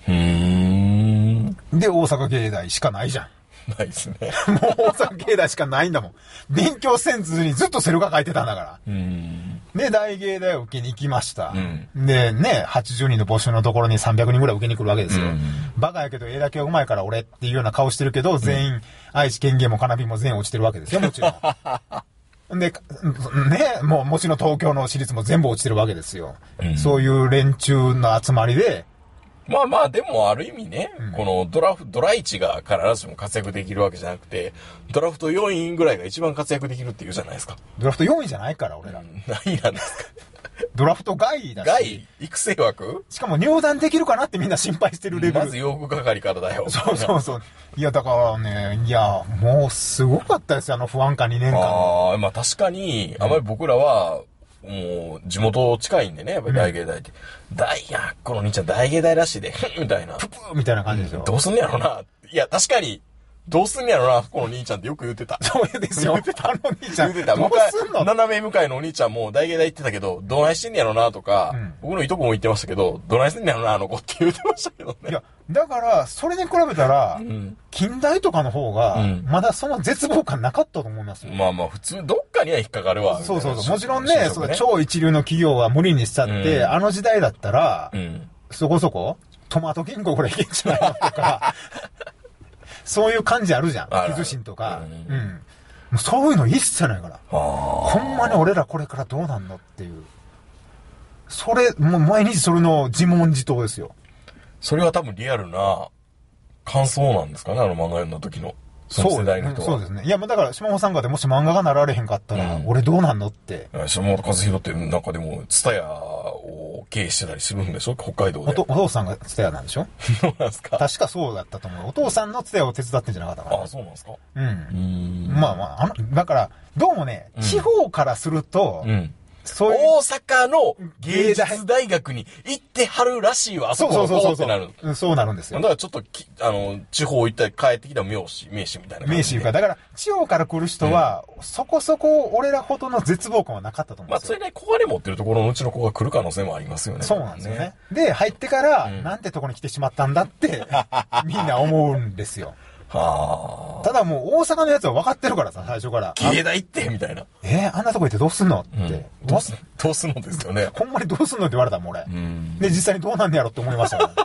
で、大阪芸大しかないじゃん。 ないですね。 もう大阪芸大しかないんだもん。勉強せんずにずっとセル画描いてたんだから。で、大芸大を受けに行きました。で、ね、80人の募集のところに300人ぐらい受けに来るわけですよ。バカやけど絵だけはうまいから俺っていうような顔してるけど、全員、愛知県芸も金美も全員落ちてるわけですよ、もちろん。で、ね、もちろん東京の私立も全部落ちてるわけですよ。そういう連中の集まりで、 まあでもある意味ね、このドラ1が必ずしも活躍できるわけじゃなくて、ドラフト4位ぐらいが一番活躍できるっていうじゃないですか。 ドラフト4位じゃないから、俺ら。 何位なんですか？ ドラフト外位だし。 外位育成枠？ しかも入団できるかなってみんな心配してるレベル。 まず洋服係からだよ。 そう。いや、だからね、もうすごかったですよ、不安感2年間。 まあ確かに、あまり僕らは、もう、地元近いんでね、やっぱり大芸大って。この兄ちゃん大芸大らしいで、みたいな。 ププーみたいな感じですよ。 どうすんねやろな。いや、確かに、どうすんねやろな、この兄ちゃんってよく言ってた。 そうですよ。言ってた。兄ちゃん。 言ってた。 どうすんの？ 斜め向かいのお兄ちゃんも大芸大行ってたけど、どないしてんねやろな、とか、僕のいとこも言ってましたけど、どないしてんねやろな、あの子って言ってましたけどね。 いや、だから、それに比べたら、近代とかの方が、まだその絶望感なかったと思いますよ。 まあ普通、どっかには引っかかるわ。 そう。もちろんね、超一流の企業は無理にしちゃって、あの時代だったら、そこそこ、トマト銀行ぐらいいけんじゃないのとか、そういう感じあるじゃん。キズシンとか。そういうの一切ないから。ほんまに俺らこれからどうなんのっていう。もう毎日それの自問自答ですよ。 それは多分リアルな感想なんですかね、あの漫画読んだ時の。その世代の人は。 そうですね。いや、だから島本さんがでもし漫画がなられへんかったら、俺どうなんのって。 島本和弘ってなんかでも、ツタヤを経営してたりするんでしょ、北海道で。 お父さんがツタヤなんでしょ？ そうなんですか。 確かそうだったと思う。お父さんのツタヤを手伝ってんじゃなかったかな。 あ、そうなんですか。 まあ、だから、どうもね、地方からすると、 そういう大阪の芸術大学に行ってはるらしいわ、あそこのってなる。 そうなるんですよ。 だからちょっと地方行ったり帰ってきた名士みたいな。 名士いうか、だから、地方から来る人は、そこそこ俺らほどの絶望感はなかったと思うんですよ。 まあ、それね、小金持ってるところのうちの子が来る可能性もありますよね。 そうなんですよね。で、入ってから、なんてとこに来てしまったんだって、みんな思うんですよ。 はあ。 ただもう大阪のやつは分かってるからさ、最初から。 芸大行ってみたいな。 あんなとこ行ってどうすんのって。 どうすんのですよね。 ほんまにどうすんのって言われたもん、俺。で、実際にどうなんねやろって思いましたから。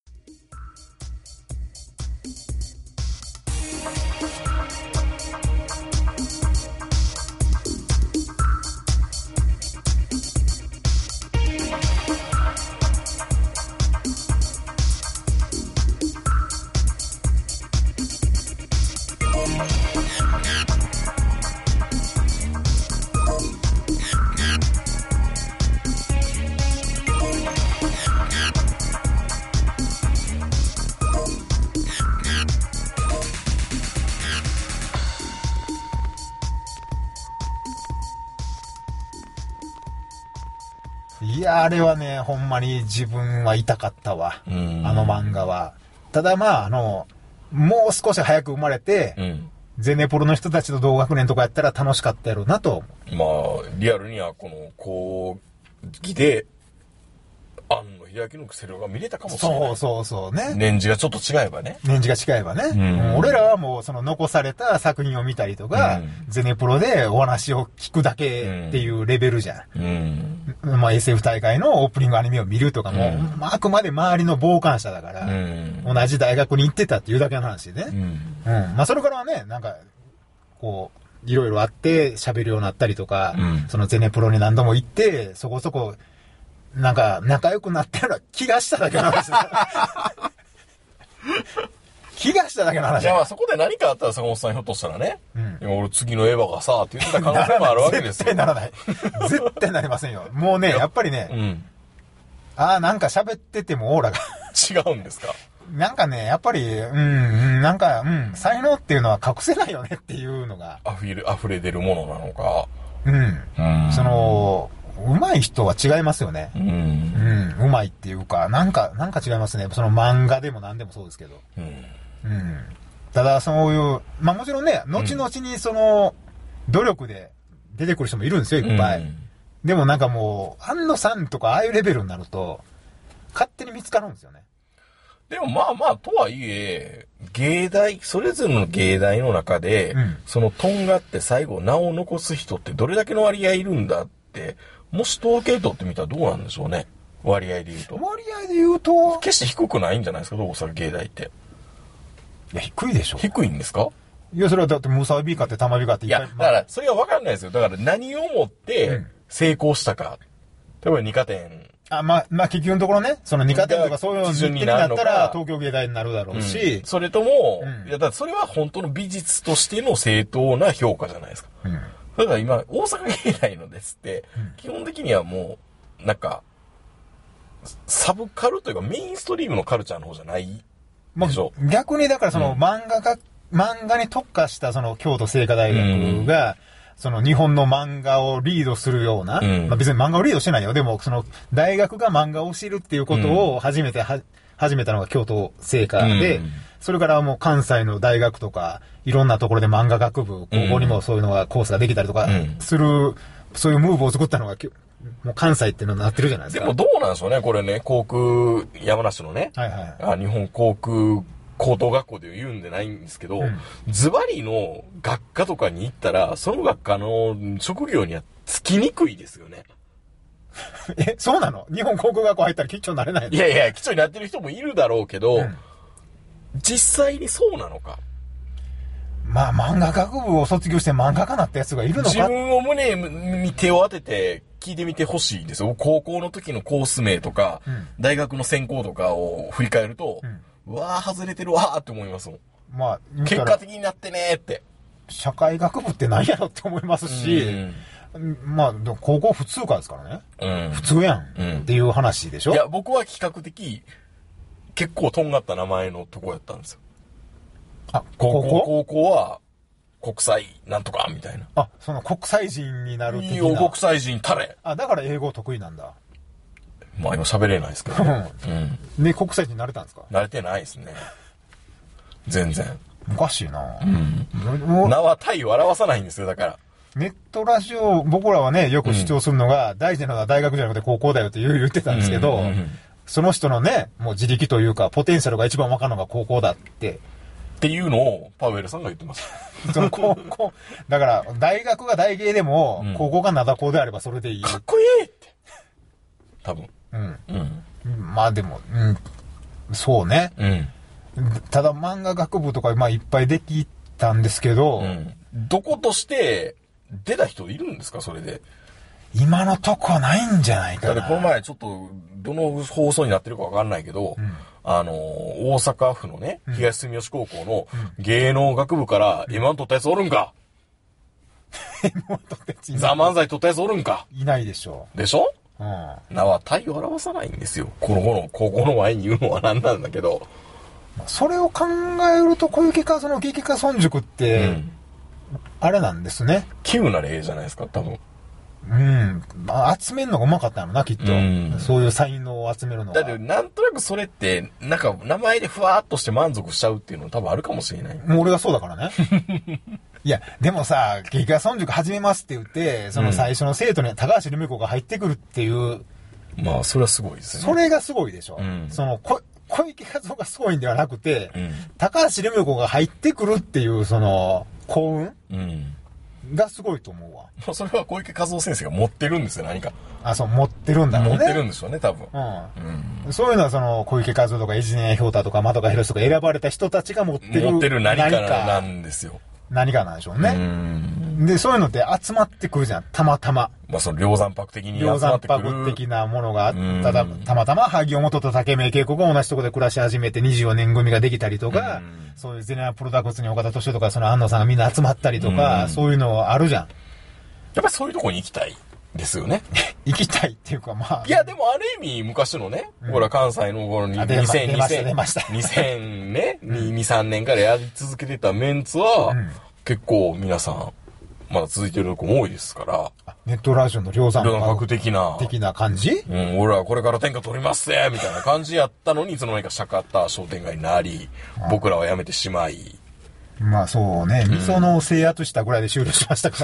いや、あれはね、ほんまに自分は痛かったわ。あの漫画は。ただまあ、もう少し早く生まれて、ゼネプロの人たちと同学年とかやったら楽しかったやろうなと。 まあ、リアルにはこの講義で、庵野秀明のクセルが見れたかもしれない。 そうね。 年次がちょっと違えばね。 年次が違えばね。俺らはもうその残された作品を見たりとか、ゼネプロでお話を聞くだけっていうレベルじゃん。まあ SF 大会のオープニングアニメを見るとかも、まあ、あくまで周りの傍観者だから、同じ大学に行ってたっていうだけの話でね。まあそれからはね、なんか、こう、いろいろあって喋るようになったりとか、そのゼネプロに何度も行って、そこそこ、なんか、仲良くなったような気がしただけの話だ。気がしただけの話だ。 いや、まあそこで何かあったら坂本さんひょっとしたらね、俺次のエヴァがさ、って言ってた可能性もあるわけですよ。 絶対ならない。絶対なりませんよ。もうね、やっぱりね、なんか喋っててもオーラが。 違うんですか？ なんかね、やっぱり、なんか、才能っていうのは隠せないよねっていうのが。 溢れ出るものなのか。 その、上手い人は違いますよね。上手いっていうか、なんか違いますね。その漫画でも何でもそうですけど。ただ、そういう、まあもちろんね、後々にその、努力で出てくる人もいるんですよ、いっぱい。でもなんかもう、庵野さんとかああいうレベルになると、勝手に見つかるんですよね。 でもまあまあ、とはいえ、それぞれの芸大の中で、そのとんがって最後名を残す人ってどれだけの割合いるんだって、もし統計取ってみたらどうなんでしょうね。割合で言うと。 割合で言うと、 決して低くないんじゃないですか、大阪芸大って。 いや、低いでしょ。 低いんですか？ いや、それはだってムサビかって玉ビかっていっぱい。いや、だから、それは分かんないですよ。だから何をもって成功したか。例えば2課点。 まあ、結局のところね、その2課点とかそういうのになったら東京芸大になるだろうし。 それとも、いや、だからそれは本当の美術としての正当な評価じゃないですか。だから今、大阪芸大のですって、基本的にはもう、なんか、サブカルというかメインストリームのカルチャーの方じゃないでしょ。 逆にだからその漫画に特化したその京都精華大学が、その日本の漫画をリードするような、まあ別に漫画をリードしてないよ。でもその大学が漫画を教えるっていうことを始めたのが京都精華で、それからもう関西の大学とか、いろんなところで漫画学部、高校にもそういうのが、コースができたりとかする、そういうムーブを作ったのが、もう関西っていうのになってるじゃないですか。 でもどうなんでしょうね、これね、航空、山梨のね、日本航空高等学校で言うんでないんですけど、ズバリの学科とかに行ったら、その学科の職業にはつきにくいですよね。 そうなの？日本航空学校入ったら吉兆になれないの？ いやいや、吉兆になってる人もいるだろうけど、実際にそうなのか。 まあ、漫画学部を卒業して漫画家なったやつがいるのか。 自分を胸に手を当てて聞いてみてほしいんですよ。高校の時のコース名とか、大学の専攻とかを振り返ると、うわー外れてるわーって思いますもん。まあ、結果的になってねーって。 社会学部って何やろって思いますし、まあ、高校普通科ですからね。普通やん、っていう話でしょ？ いや、僕は比較的、結構とんがった名前のとこやったんですよ。 高校は、 国際なんとかみたいな。 あ、その国際人になる的な。 いいよ、国際人たれ。 あ、だから英語得意なんだ。 まあ今喋れないですけど。うん。 で、国際人になれたんですか？ なれてないですね。全然。 おかしいな。 うん。名は体を表さないんですよ、だから。 ネットラジオ、僕らはね、よく主張するのが、大事なのは大学じゃなくて高校だよって言ってたんですけど、その人のね、もう自力というか、ポテンシャルが一番わかるのが高校だって。 っていうのを、パウエルさんが言ってます。 その高校、だから、大学が大芸でも、高校が灘高であればそれでいい。 かっこいいって。多分。 まあでも、そうね。ただ漫画学部とか、まあいっぱいできたんですけど、 どことして出た人いるんですか、それで。 今のとこはないんじゃないかな。 だってこの前ちょっと、どの放送になってるかわかんないけど、大阪府のね、東住吉高校の芸能学部から M1 取ったやつおるんか？ M1 取ったやつザ・漫才取ったやつおるんか？ いないでしょ。 でしょ？名は体を表さないんですよ。この子の高校の前に言うのは何なんだけど。 それを考えると、小池和夫の激化村塾って、あれなんですね。 急な例じゃないですか、多分。 まあ、集めるのがうまかったのな、きっと。そういう才能を集めるのが。 だって、なんとなくそれって、なんか、名前でふわーっとして満足しちゃうっていうの多分あるかもしれない。 もう俺がそうだからね。いや、でもさ、激化村塾始めますって言って、その最初の生徒に高橋留美子が入ってくるっていう。 まあ、それはすごいですね。 それがすごいでしょ。その、小池和夫がすごいんではなくて、高橋留美子が入ってくるっていう、その、幸運がすごいと思うわ。 それは小池和夫先生が持ってるんですよ、何か。 あ、そう、持ってるんだろうね。 持ってるんでしょうね、多分。 そういうのは、その、小池和夫とか、エジネヒョウタとか、的賀博士とか選ばれた人たちが持ってる何かなんですよ。 何かなんでしょうね。で、そういうのって集まってくるじゃん、たまたま。 まあ、その、梁山泊的に集まってくる。 梁山泊的なものがたまたま、萩尾元と竹目恵子が同じとこで暮らし始めて24年組ができたりとか、そういうゼネラプロダクツに岡田敏夫とか、その安野さんがみんな集まったりとか、そういうのあるじゃん。 やっぱりそういうとこに行きたいですよね。 行きたいっていうか、まあ。 いや、でもある意味、昔のね、ほら、関西の頃に2000ね、2、3年からやり続けてたメンツは、結構皆さん、まだ続いてるとこも多いですから。 ネットラジオの梁山泊的な感じ？ 俺はこれから天下取りますぜみたいな感じやったのに、いつの間にかシャカッター商店街になり、僕らは辞めてしまい。 まあそうね、味噌の制圧したぐらいで終了しましたから。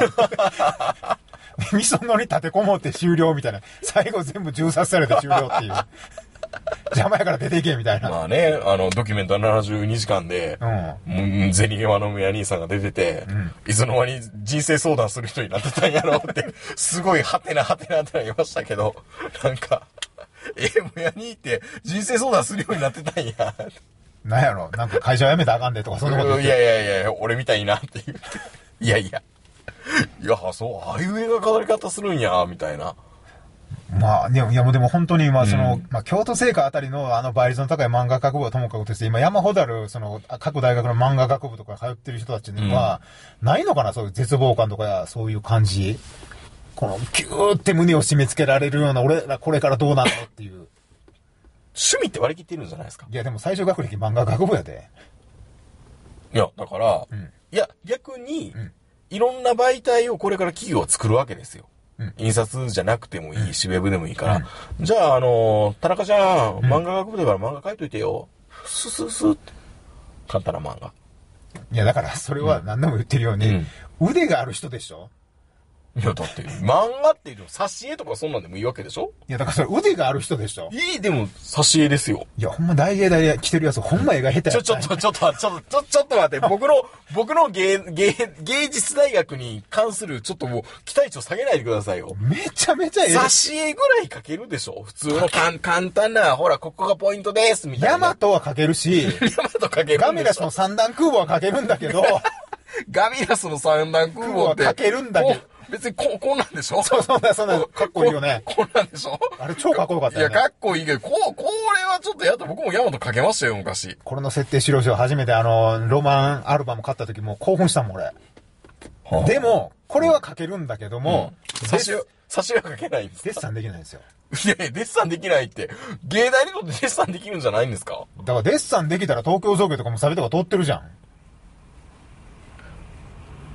味噌のに立てこもって終了みたいな。最後全部銃殺されて終了っていう。邪魔やから出ていけみたいな。 まあね、ドキュメント72時間で、ゼニゲマの宮兄さんが出てて、いつの間に人生相談する人になってたんやろうって、すごいハテナってなりましたけど、なんか、宮兄って人生相談するようになってたんや。 なんやろ、なんか会社辞めたらあかんでとかそんなこと言って。 いや、俺みたいなって言って。いや、そう、ああいう映画語り方するんや、みたいな。 まあ、でも本当に今、京都精華あたりの倍率の高い漫画学部はともかくとして、今山ほどある、各大学の漫画学部とか通ってる人たちには、ないのかな、そういう絶望感とか、そういう感じ。この、キューって胸を締め付けられるような、俺らこれからどうなのっていう。 趣味って割り切ってるんじゃないですか。 いや、でも最初学歴漫画学部やで。 いや、だから、いや、逆に、いろんな媒体をこれから企業は作るわけですよ。印刷じゃなくてもいいし、ウェブでもいいから。じゃあ、田中ちゃん、漫画学部だから漫画書いといてよ。スって。簡単な漫画。 いや、だからそれは何でも言ってるように、腕がある人でしょ？ いや、だって、漫画っていうの挿絵とかそんなんでもいいわけでしょ？ いや、だからそれ腕がある人でしょ？ でも、挿絵ですよ。 いや、ほんま大芸大で来てるやつ、ほんま絵が下手やった。 ちょっと待って、僕の芸術大学に関する、ちょっともう、期待値を下げないでくださいよ。 めちゃめちゃ挿絵ぐらい描けるでしょ？普通の簡単な、ほら、ここがポイントです、みたいな。 ヤマトは描けるし、ガメラスの三段空母は描けるんだけど、 ガミラスの三段空母って。 描けるんだけど、 別にこうなんでしょ？ そうなんかっこいいよね。 こうなんでしょ？ あれ超かっこよかったよね。 いや、かっこいいけど、これはちょっとやった。僕もヤマトかけましたよ、昔。 これの設定資料書初めてロマンアルバム買った時もう興奮したもん、俺。でも、これは書けるんだけども、 挿絵は書けないんですか？ デッサンできないんですよ。 いや、デッサンできないって、芸大にとってデッサンできるんじゃないんですか？ だからデッサンできたら東京造形とかもサビとか通ってるじゃん。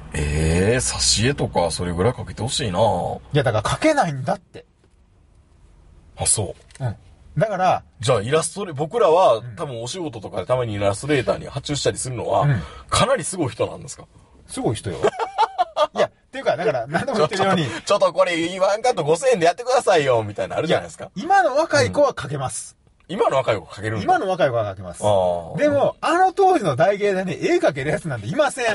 挿絵とかそれぐらい描けてほしいな。いや、だから描けないんだって。 あ、そう。 うん。だから、 じゃあ僕らは多分お仕事とかでたまにイラストレーターに発注したりするのは、かなりすごい人なんですか？ すごい人よ。いや、っていうか、だから、何度も言ってるように。 ちょっとこれ、言わんかと5000円でやってくださいよ、みたいなのあるじゃないですか。 今の若い子は描けます。 今の若い子描けるんだ。 今の若い子は描けます。でも、あの当時の大芸大に絵描けるやつなんていません。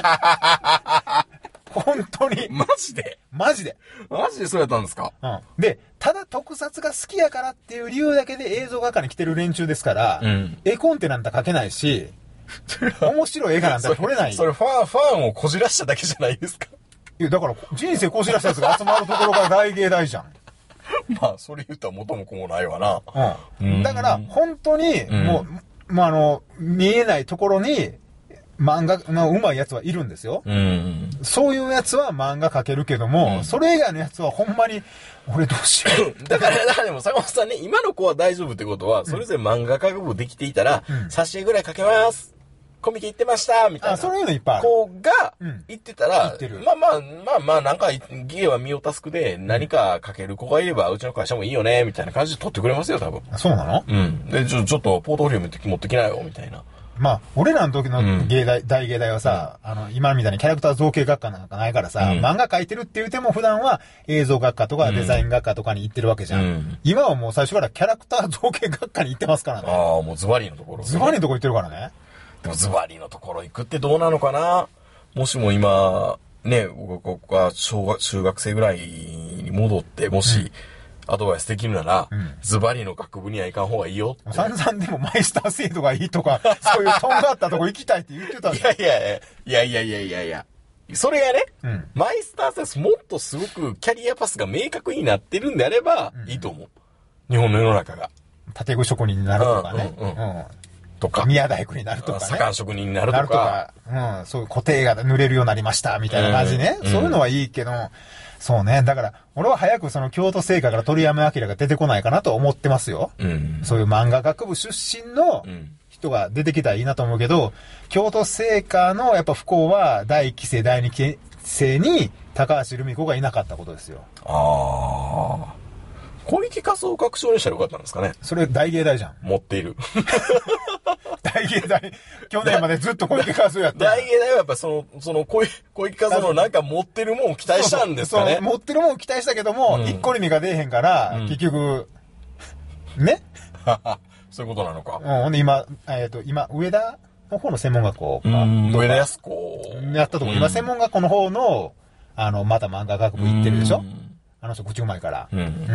本当に。 マジでそうやったんですか？ うん。で、ただ特撮が好きやからっていう理由だけで映像画家に来てる連中ですから、絵コンテなんて描けないし、面白い絵画なんて撮れない。 それファンをこじらしただけじゃないですか？ いや、だから人生こじらしたやつが集まるところが大芸大じゃん。 まあ、それ言ったら元も子もないわな。 うん。だから、本当に、もう、見えないところに、漫画の上手いやつはいるんですよ。そういうやつは漫画描けるけども、それ以外のやつはほんまに、俺どうしよう。 だからでも坂本さんね、今の子は大丈夫ってことは、それぞれ漫画描くできていたら、挿絵ぐらい描けます。コミケ行ってましたみたいな。 そういうのいっぱいある。 子が行ってたら、まあ、なんか、芸は身をタスクで何か描ける子がいれば、うちの会社もいいよね、みたいな感じで撮ってくれますよ、多分。 そうなの？ うん。で、ちょっと、ポートフォリオ持ってきなよ、みたいな。 まあ、俺らの時の大芸大はさ、今みたいにキャラクター造形学科なんかないからさ、漫画描いてるって言うても普段は映像学科とかデザイン学科とかに行ってるわけじゃん。今はもう最初からキャラクター造形学科に行ってますからね。 ああ、もうズバリのところ。 ズバリのところ行ってるからね。 でもズバリのところ行くってどうなのかな？もしも今、ね、僕が中学生ぐらいに戻って、もし、アドバイスできるなら、ズバリの学部には行かん方がいいよ。 散々でもマイスター制度がいいとか、そういうとんがったとこ行きたいって言ってたんだ。 いや。それがね、マイスター制度もっとすごくキャリアパスが明確になってるんであれば、いいと思う。日本の世の中が。 建具職人になるとかね。 とか。 宮大工になるとかね。 左官職人になるとか。 そういう固定が塗れるようになりました、みたいな感じね。そういうのはいいけど、そうね。だから、俺は早くその京都精華から鳥山明が出てこないかなと思ってますよ。そういう漫画学部出身の人が出てきたらいいなと思うけど、京都精華のやっぱ不幸は第1期生、第2期生に高橋留美子がいなかったことですよ。 ああ。小池和夫学長にしたらよかったんですかね。 それ大芸大じゃん。 持っている。 大芸大、去年までずっと小池和夫やって。 大芸大はやっぱその小池和夫のなんか持ってるもんを期待したんですかね。 そう持ってるもんを期待したけども、一個意味が出えへんから、結局、ねそういうことなのか。 ほんで今、上田の方の専門学校か。 上田安子。 やったとこ、今専門学校の方の、また漫画学部行ってるでしょ。あの人口うまいから。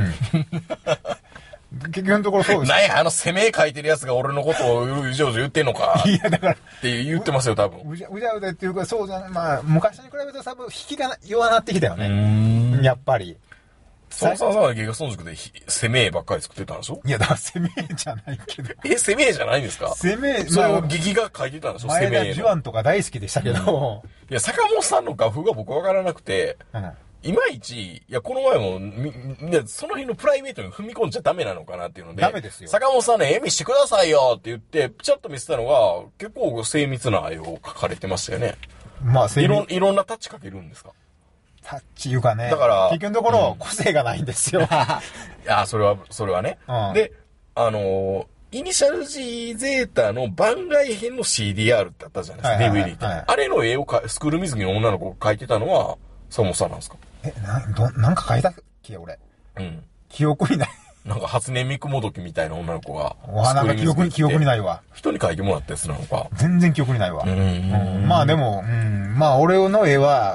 結局のところそうです。 なんや、攻め書いてるやつが俺のことをうじょうじょ言ってんのか。 いや、だから。 って言ってますよ、多分。 うじゃうじゃっていうか、そうじゃん。まあ、昔に比べると多分、引きが弱なってきたよね。やっぱり。 さんは芸術村塾で攻めばっかり作ってたんでしょ？ いや、だから攻めじゃないけど。 攻めじゃないんですか？ 攻め、 それを劇が書いてたんでしょ？攻め。 前田ジュアンとか大好きでしたけど。 いや、坂本さんの画風が僕わからなくて、いまいち、いや、この前も、その辺のプライベートに踏み込んじゃダメなのかなっていうので、 ダメですよ。 坂本さんね、絵見してくださいよって言って、ピチャッと見せたのが、結構精密な絵を描かれてましたよね。 まあ、 いろんなタッチ描けるんですか？ タッチいうかね。 だから、 結局のところ、個性がないんですよ。 いや、それはね。で、イニシャル G ゼータの番外編の CDR ってあったじゃないですか、DVD って。あれの絵をスクール水着の女の子が描いてたのは、坂本さんなんですか？ なんか書いたっけ俺。記憶にない。 なんか初音ミクもどきみたいな女の子が。 なんか記憶にないわ。 人に書いてもらったやつなのか。 全然記憶にないわ。まあでも、まあ俺の絵は、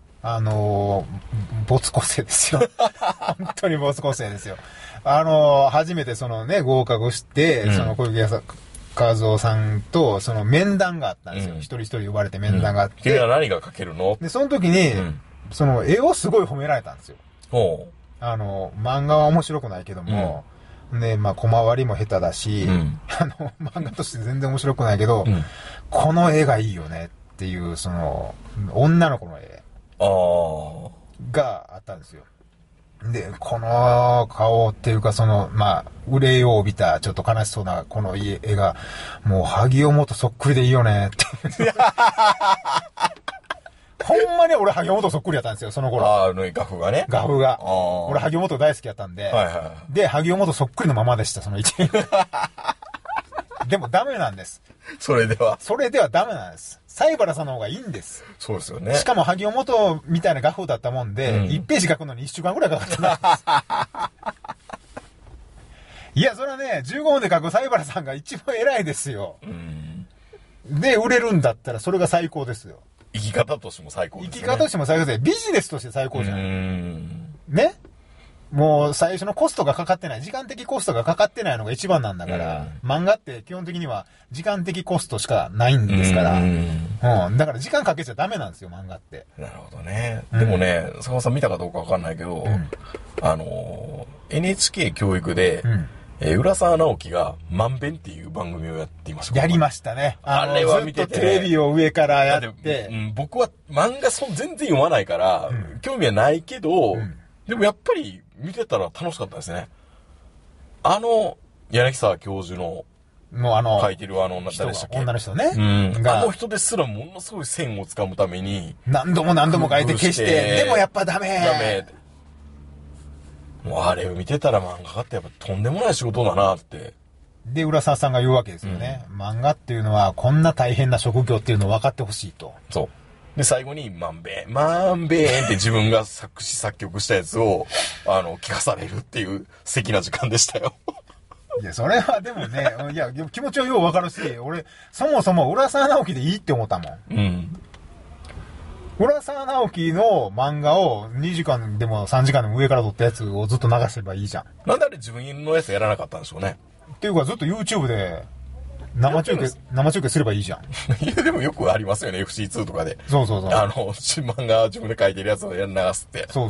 没個性ですよ。本当に没個性ですよ。初めてそのね、合格して、その小池和夫さんと、その面談があったんですよ。一人一人呼ばれて面談があって。 君は何が描けるの？ で、その時に、その絵をすごい褒められたんですよ。漫画は面白くないけども、ね、まあ、小回りも下手だし、漫画として全然面白くないけど、この絵がいいよねっていう、その、女の子の絵があったんですよ。で、この顔っていうか、その、まあ、憂いを帯びた、ちょっと悲しそうな、この絵が、もう、萩尾元そっくりでいいよねって。ほんままに俺萩本そっくりやったんですよ、その頃。 画風がね。 画風が。俺萩本大好きやったんで。 はいはい。 で、萩本そっくりのままでした、その1年。でもダメなんです。それではダメなんです。西原さんの方がいいんです。 そうですよね。 しかも萩本みたいな画風だったもんで、1ページ書くのに1週間くらいかかったんです。いや、それはね、15分で書く西原さんが一番偉いですよ。で、売れるんだったらそれが最高ですよ。 生き方としても最高ですね。 生き方としても最高で、ビジネスとして最高じゃん。ね？もう最初のコストがかかってない、時間的コストがかかってないのが一番なんだから、漫画って基本的には時間的コストしかないんですから、だから時間かけちゃダメなんですよ、漫画って。 なるほどね。でもね、坂本さん見たかどうかわかんないけど、NHK 教育で、浦沢直樹がまんべんっていう番組をやっていました。 やりましたね。 あれは見てて、 ずっとテレビを上からやって。 僕は漫画全然読まないから、興味はないけど、でもやっぱり見てたら楽しかったですね。柳沢教授の、もう書いてる誰でしたっけ？ 女の人ね。 あの人ですらものすごい線をつかむために。 何度も書いて消して、でもやっぱダメ。 もうあれを見てたら漫画家ってやっぱとんでもない仕事だなって。 で、浦沢さんが言うわけですよね。漫画っていうのはこんな大変な職業っていうのを分かってほしいと。 そう。で、最後にまんべんって自分が作詞作曲したやつを、聞かされるっていう素敵な時間でしたよ。 いや、それはでもね、いや、気持ちはよう分かるし、俺、そもそも浦沢直樹でいいって思ったもん。浦沢直樹の漫画を2時間でも3時間でも上から撮ったやつをずっと流せばいいじゃん。 なんであれ自分のやつやらなかったんでしょうね。 っていうかずっと YouTube で生中継すればいいじゃん。 いやでもよくありますよね、FC2 とかで。 そう。 漫画自分で書いてるやつを流すって。 そう。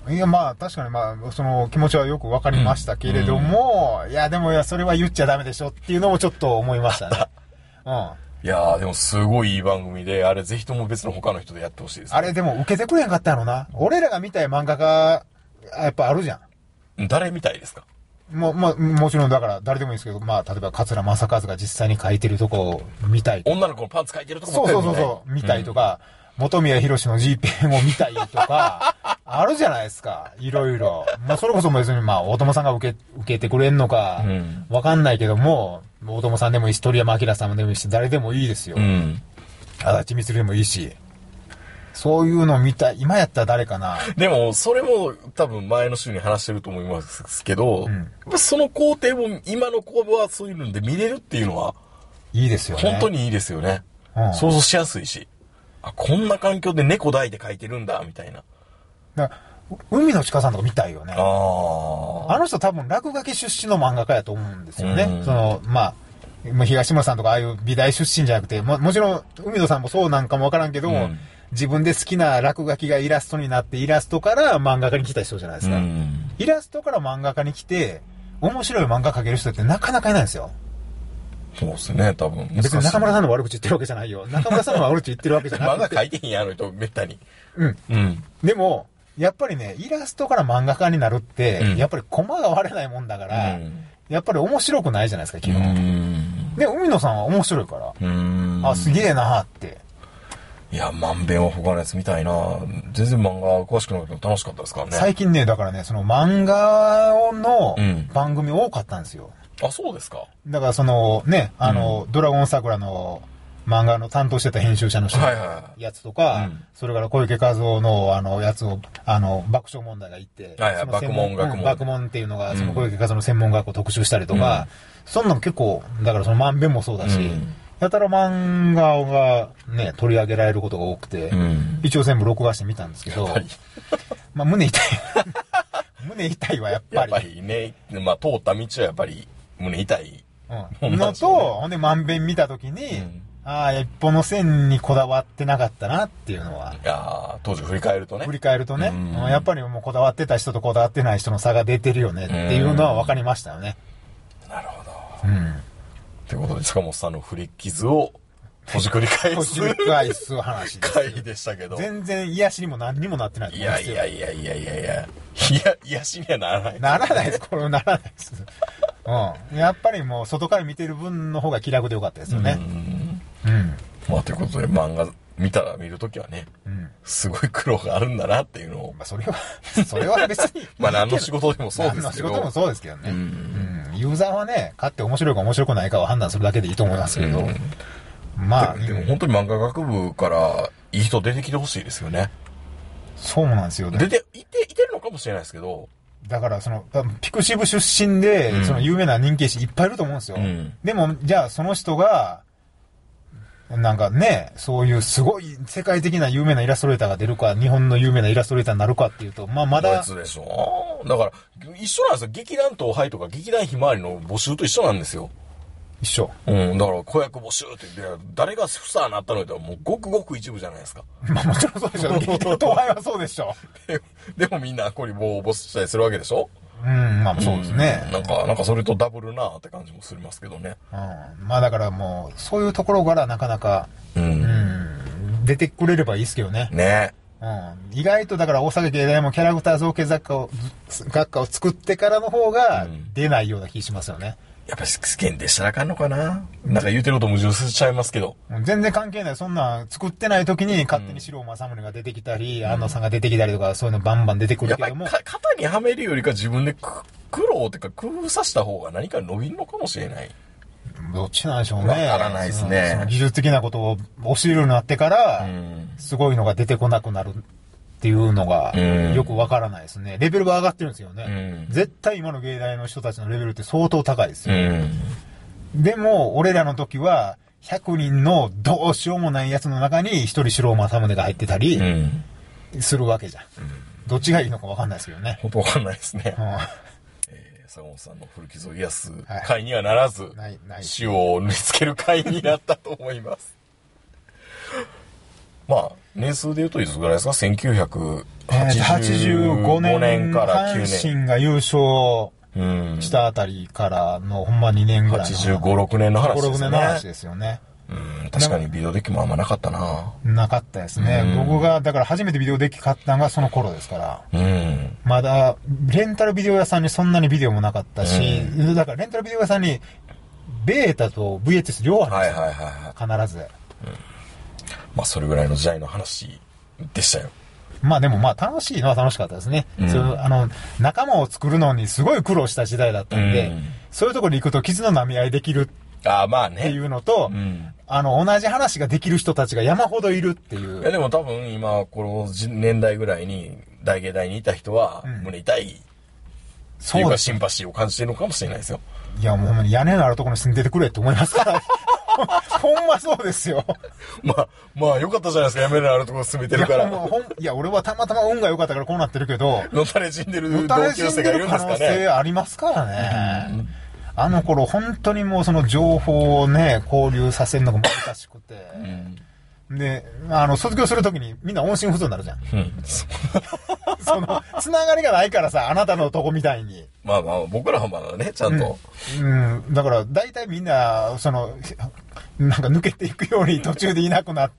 いや、まあ確かにその気持ちはよくわかりましたけれども、いやでもそれは言っちゃダメでしょっていうのもちょっと思いましたね。 いやーでもすごいいい番組で、あれぜひとも別の他の人でやってほしいですね。 あれでも受けてくれんかったやろな。俺らが見たい漫画家、やっぱあるじゃん。誰みたいですか？ もちろんだから誰でもいいですけど、例えば桂正和が実際に書いてるとこを見たい。 女の子のパンツ書いてるとこそう、見たいとか、本宮博の G ペンを見たいとか、あるじゃないですか。いろいろ。それこそ別に大友さんが受けてくれんのか、わかんないけども、大友さんでもいいし、鳥山明さんでもいいし、誰でもいいですよ。足立みつるでもいいし。そういうの見たい。今やったら誰かな。 でも、それも多分前の週に話してると思いますけど、その工程も今の子はそういうので見れるっていうのは、 いいですよね。 本当にいいですよね。想像しやすいし。こんな環境で猫抱いて書いてるんだ、みたいな。 だから海野千佳さんとか見たいよね。あの人多分落書き出身の漫画家やと思うんですよね。東村さんとかああいう美大出身じゃなくて、もちろん海野さんもそうなんかもわからんけども、自分で好きな落書きがイラストになってイラストから漫画家に来た人じゃないですか。イラストから漫画家に来て、面白い漫画描ける人ってなかなかいないんですよ。 そうですね、多分。 別に中村さんの悪口言ってるわけじゃないよ。中村さんの悪口言ってるわけじゃなくて。 漫画描いてへんやろと、めったに。 でも、やっぱりね、イラストから漫画家になるって、やっぱりコマが割れないもんだから、やっぱり面白くないじゃないですか、基本。で、海野さんは面白いから、すげえなーって。 いや、まんべんは他のやつ見たいな。全然漫画詳しくなくても楽しかったですからね。 最近ね、だからね、その漫画の番組多かったんですよ。 そうですか。 だからドラゴン桜の漫画の担当してた編集者の人のやつとか、それから小池和夫のやつを、爆笑問題が言って、 爆問学問。 爆問っていうのが、その小池和夫の専門学校を特集したりとか、そんなの結構、だからそのまんべんもそうだし、やたら漫画がね、取り上げられることが多くて、一応全部録画してみたんですけど、胸痛い。胸痛いはやっぱり。 やっぱりね、通った道はやっぱり胸痛い。 のと、ほんでまんべん見たときに、一本の線にこだわってなかったなっていうのは。 いや当時振り返るとね。 やっぱりもうこだわってた人とこだわってない人の差が出てるよねっていうのは分かりましたよね。 なるほど。ということで、塚本さんの振り傷をほじくり返す話です。 回でしたけど。 全然癒しにも何にもなってないと思いますよ。 癒しにはならない。 ならないです。これならないです。やっぱりもう外から見てる分の方が気楽でよかったですよね。 ということで漫画見るときはね、すごい苦労があるんだなっていうのを。 まあそれは別に。 まあ何の仕事でもそうですけど。 何の仕事でもそうですけどね。ユーザーはね、買って面白いか面白くないかを判断するだけでいいと思いますけど。まあ。 でも本当に漫画学部からいい人出てきてほしいですよね。 そうなんですよ。 いてるのかもしれないですけど。 だからピクシブ出身で、有名な人気師いっぱいいると思うんですよ。でも、じゃあその人が、なんかね、そういうすごい世界的な有名なイラストレーターが出るか、日本の有名なイラストレーターになるかっていうと、まあまだ。 別でしょ。だから、一緒なんですよ。劇団東海とか劇団ひまわりの募集と一緒なんですよ。 一緒。 だから子役募集って言って、誰がスターになったのってもうごくごく一部じゃないですか。 まあもちろんそうでしょ。劇団東海はそうでしょ。 でもみんなここに応募したりするわけでしょ。 まあそうですね。 なんかそれとダブルなって感じもしますけどね。 まあだからもう、そういうところからなかなか、出てくれればいいですけどね。 ね。 意外とだから大阪芸大もキャラクター造形学科を作ってからの方が出ないような気しますよね。 やっぱり試験でしたらあかんのかな。なんか言うてること矛盾しちゃいますけど。 全然関係ない。そんな作ってない時に勝手に白正宗が出てきたり、安野さんが出てきたりとか、そういうのバンバン出てくるけども。 やっぱり型にはめるよりか自分で苦労っていうか工夫させた方が何か伸びるのかもしれない。 どっちなんでしょうね。 わからないですね。 その技術的なことを教えるようになってから、すごいのが出てこなくなるっていうのがよくわからないですね。レベルが上がってるんですよね。絶対今の芸大の人たちのレベルって相当高いですよ。でも、俺らの時は、100人のどうしようもないやつの中に一人白馬正宗が入ってたり、するわけじゃん。どっちがいいのかわかんないですけどね。 本当わかんないですね。坂本さんの古傷を癒す会にはならず、塩を塗りつける会になったと思います。まあ、年数で言うといつぐらいですか ?1985 年から9年。 阪神が優勝したあたりからのほんま2年ぐらい。 85、6年の話ですね。 5、6年の話ですよね。 確かにビデオデッキもあんまなかったな。 なかったですね。僕が、だから初めてビデオデッキ買ったのがその頃ですから。まだ、レンタルビデオ屋さんにそんなにビデオもなかったし、だからレンタルビデオ屋さんに、ベータと VHS 両方あるんですよ。必ず。 まあ、それぐらいの時代の話でしたよ。 まあでもまあ楽しいのは楽しかったですね。仲間を作るのにすごい苦労した時代だったんで、そういうところに行くと傷の舐め合いできるまあね。 っていうのと、同じ話ができる人たちが山ほどいるっていう。 いやでも多分今、この年代ぐらいに大芸大にいた人は、胸痛い。っていうかシンパシーを感じてるのかもしれないですよ。 いやもうほんまに屋根のあるところに住んでてくれって思いますから。ほんまそうですよ。 まあよかったじゃないですか、屋根のあるところ住めてるから。 いや、俺はたまたま運が良かったからこうなってるけど。 のたれ死んでる同級生がいるんですかね。 可能性ありますからね。あの頃本当にもうその情報をね、交流させるのが難しくて。で、卒業するときにみんな音信不通になるじゃん。その、つながりがないからさ、あなたのとこみたいに。 まあ僕らはまだね、ちゃんと。 だから、大体みんな、なんか抜けていくように途中でいなくなって、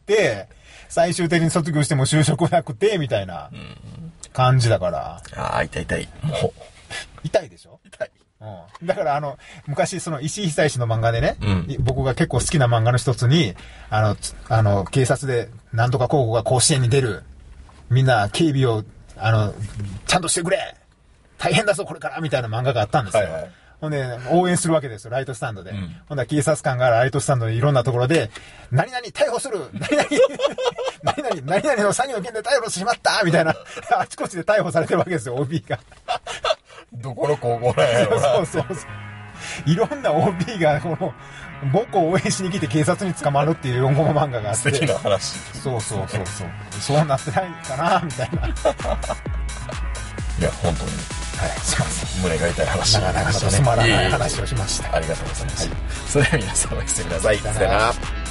最終的に卒業しても就職なくて、みたいな感じだから。 痛い。もう。 痛いでしょ？ 痛い。 だから昔石井久石の漫画でね、僕が結構好きな漫画の一つに、警察でなんとか高校が甲子園に出る。みんな警備を、ちゃんとしてくれ！大変だぞこれからみたいな漫画があったんですよ。ほんで、応援するわけですよ、ライトスタンドで。ほんで、警察官がライトスタンドでいろんなところで、何々逮捕する何々の詐欺の件で逮捕しまったみたいな、あちこちで逮捕されてるわけですよ、OB が。 どこの高校なんやろな。 そう。いろんな OB が、母校を応援しに来て警察に捕まるっていう4コマ漫画があって。 素敵な話。 そう。そうなってないかな、みたいな。いや、本当に。 はい、すいません。 胸が痛い話。 なかなかとつまらない話をしました。 ありがとうございました。それでは皆さんおやすみなさい。さよなら。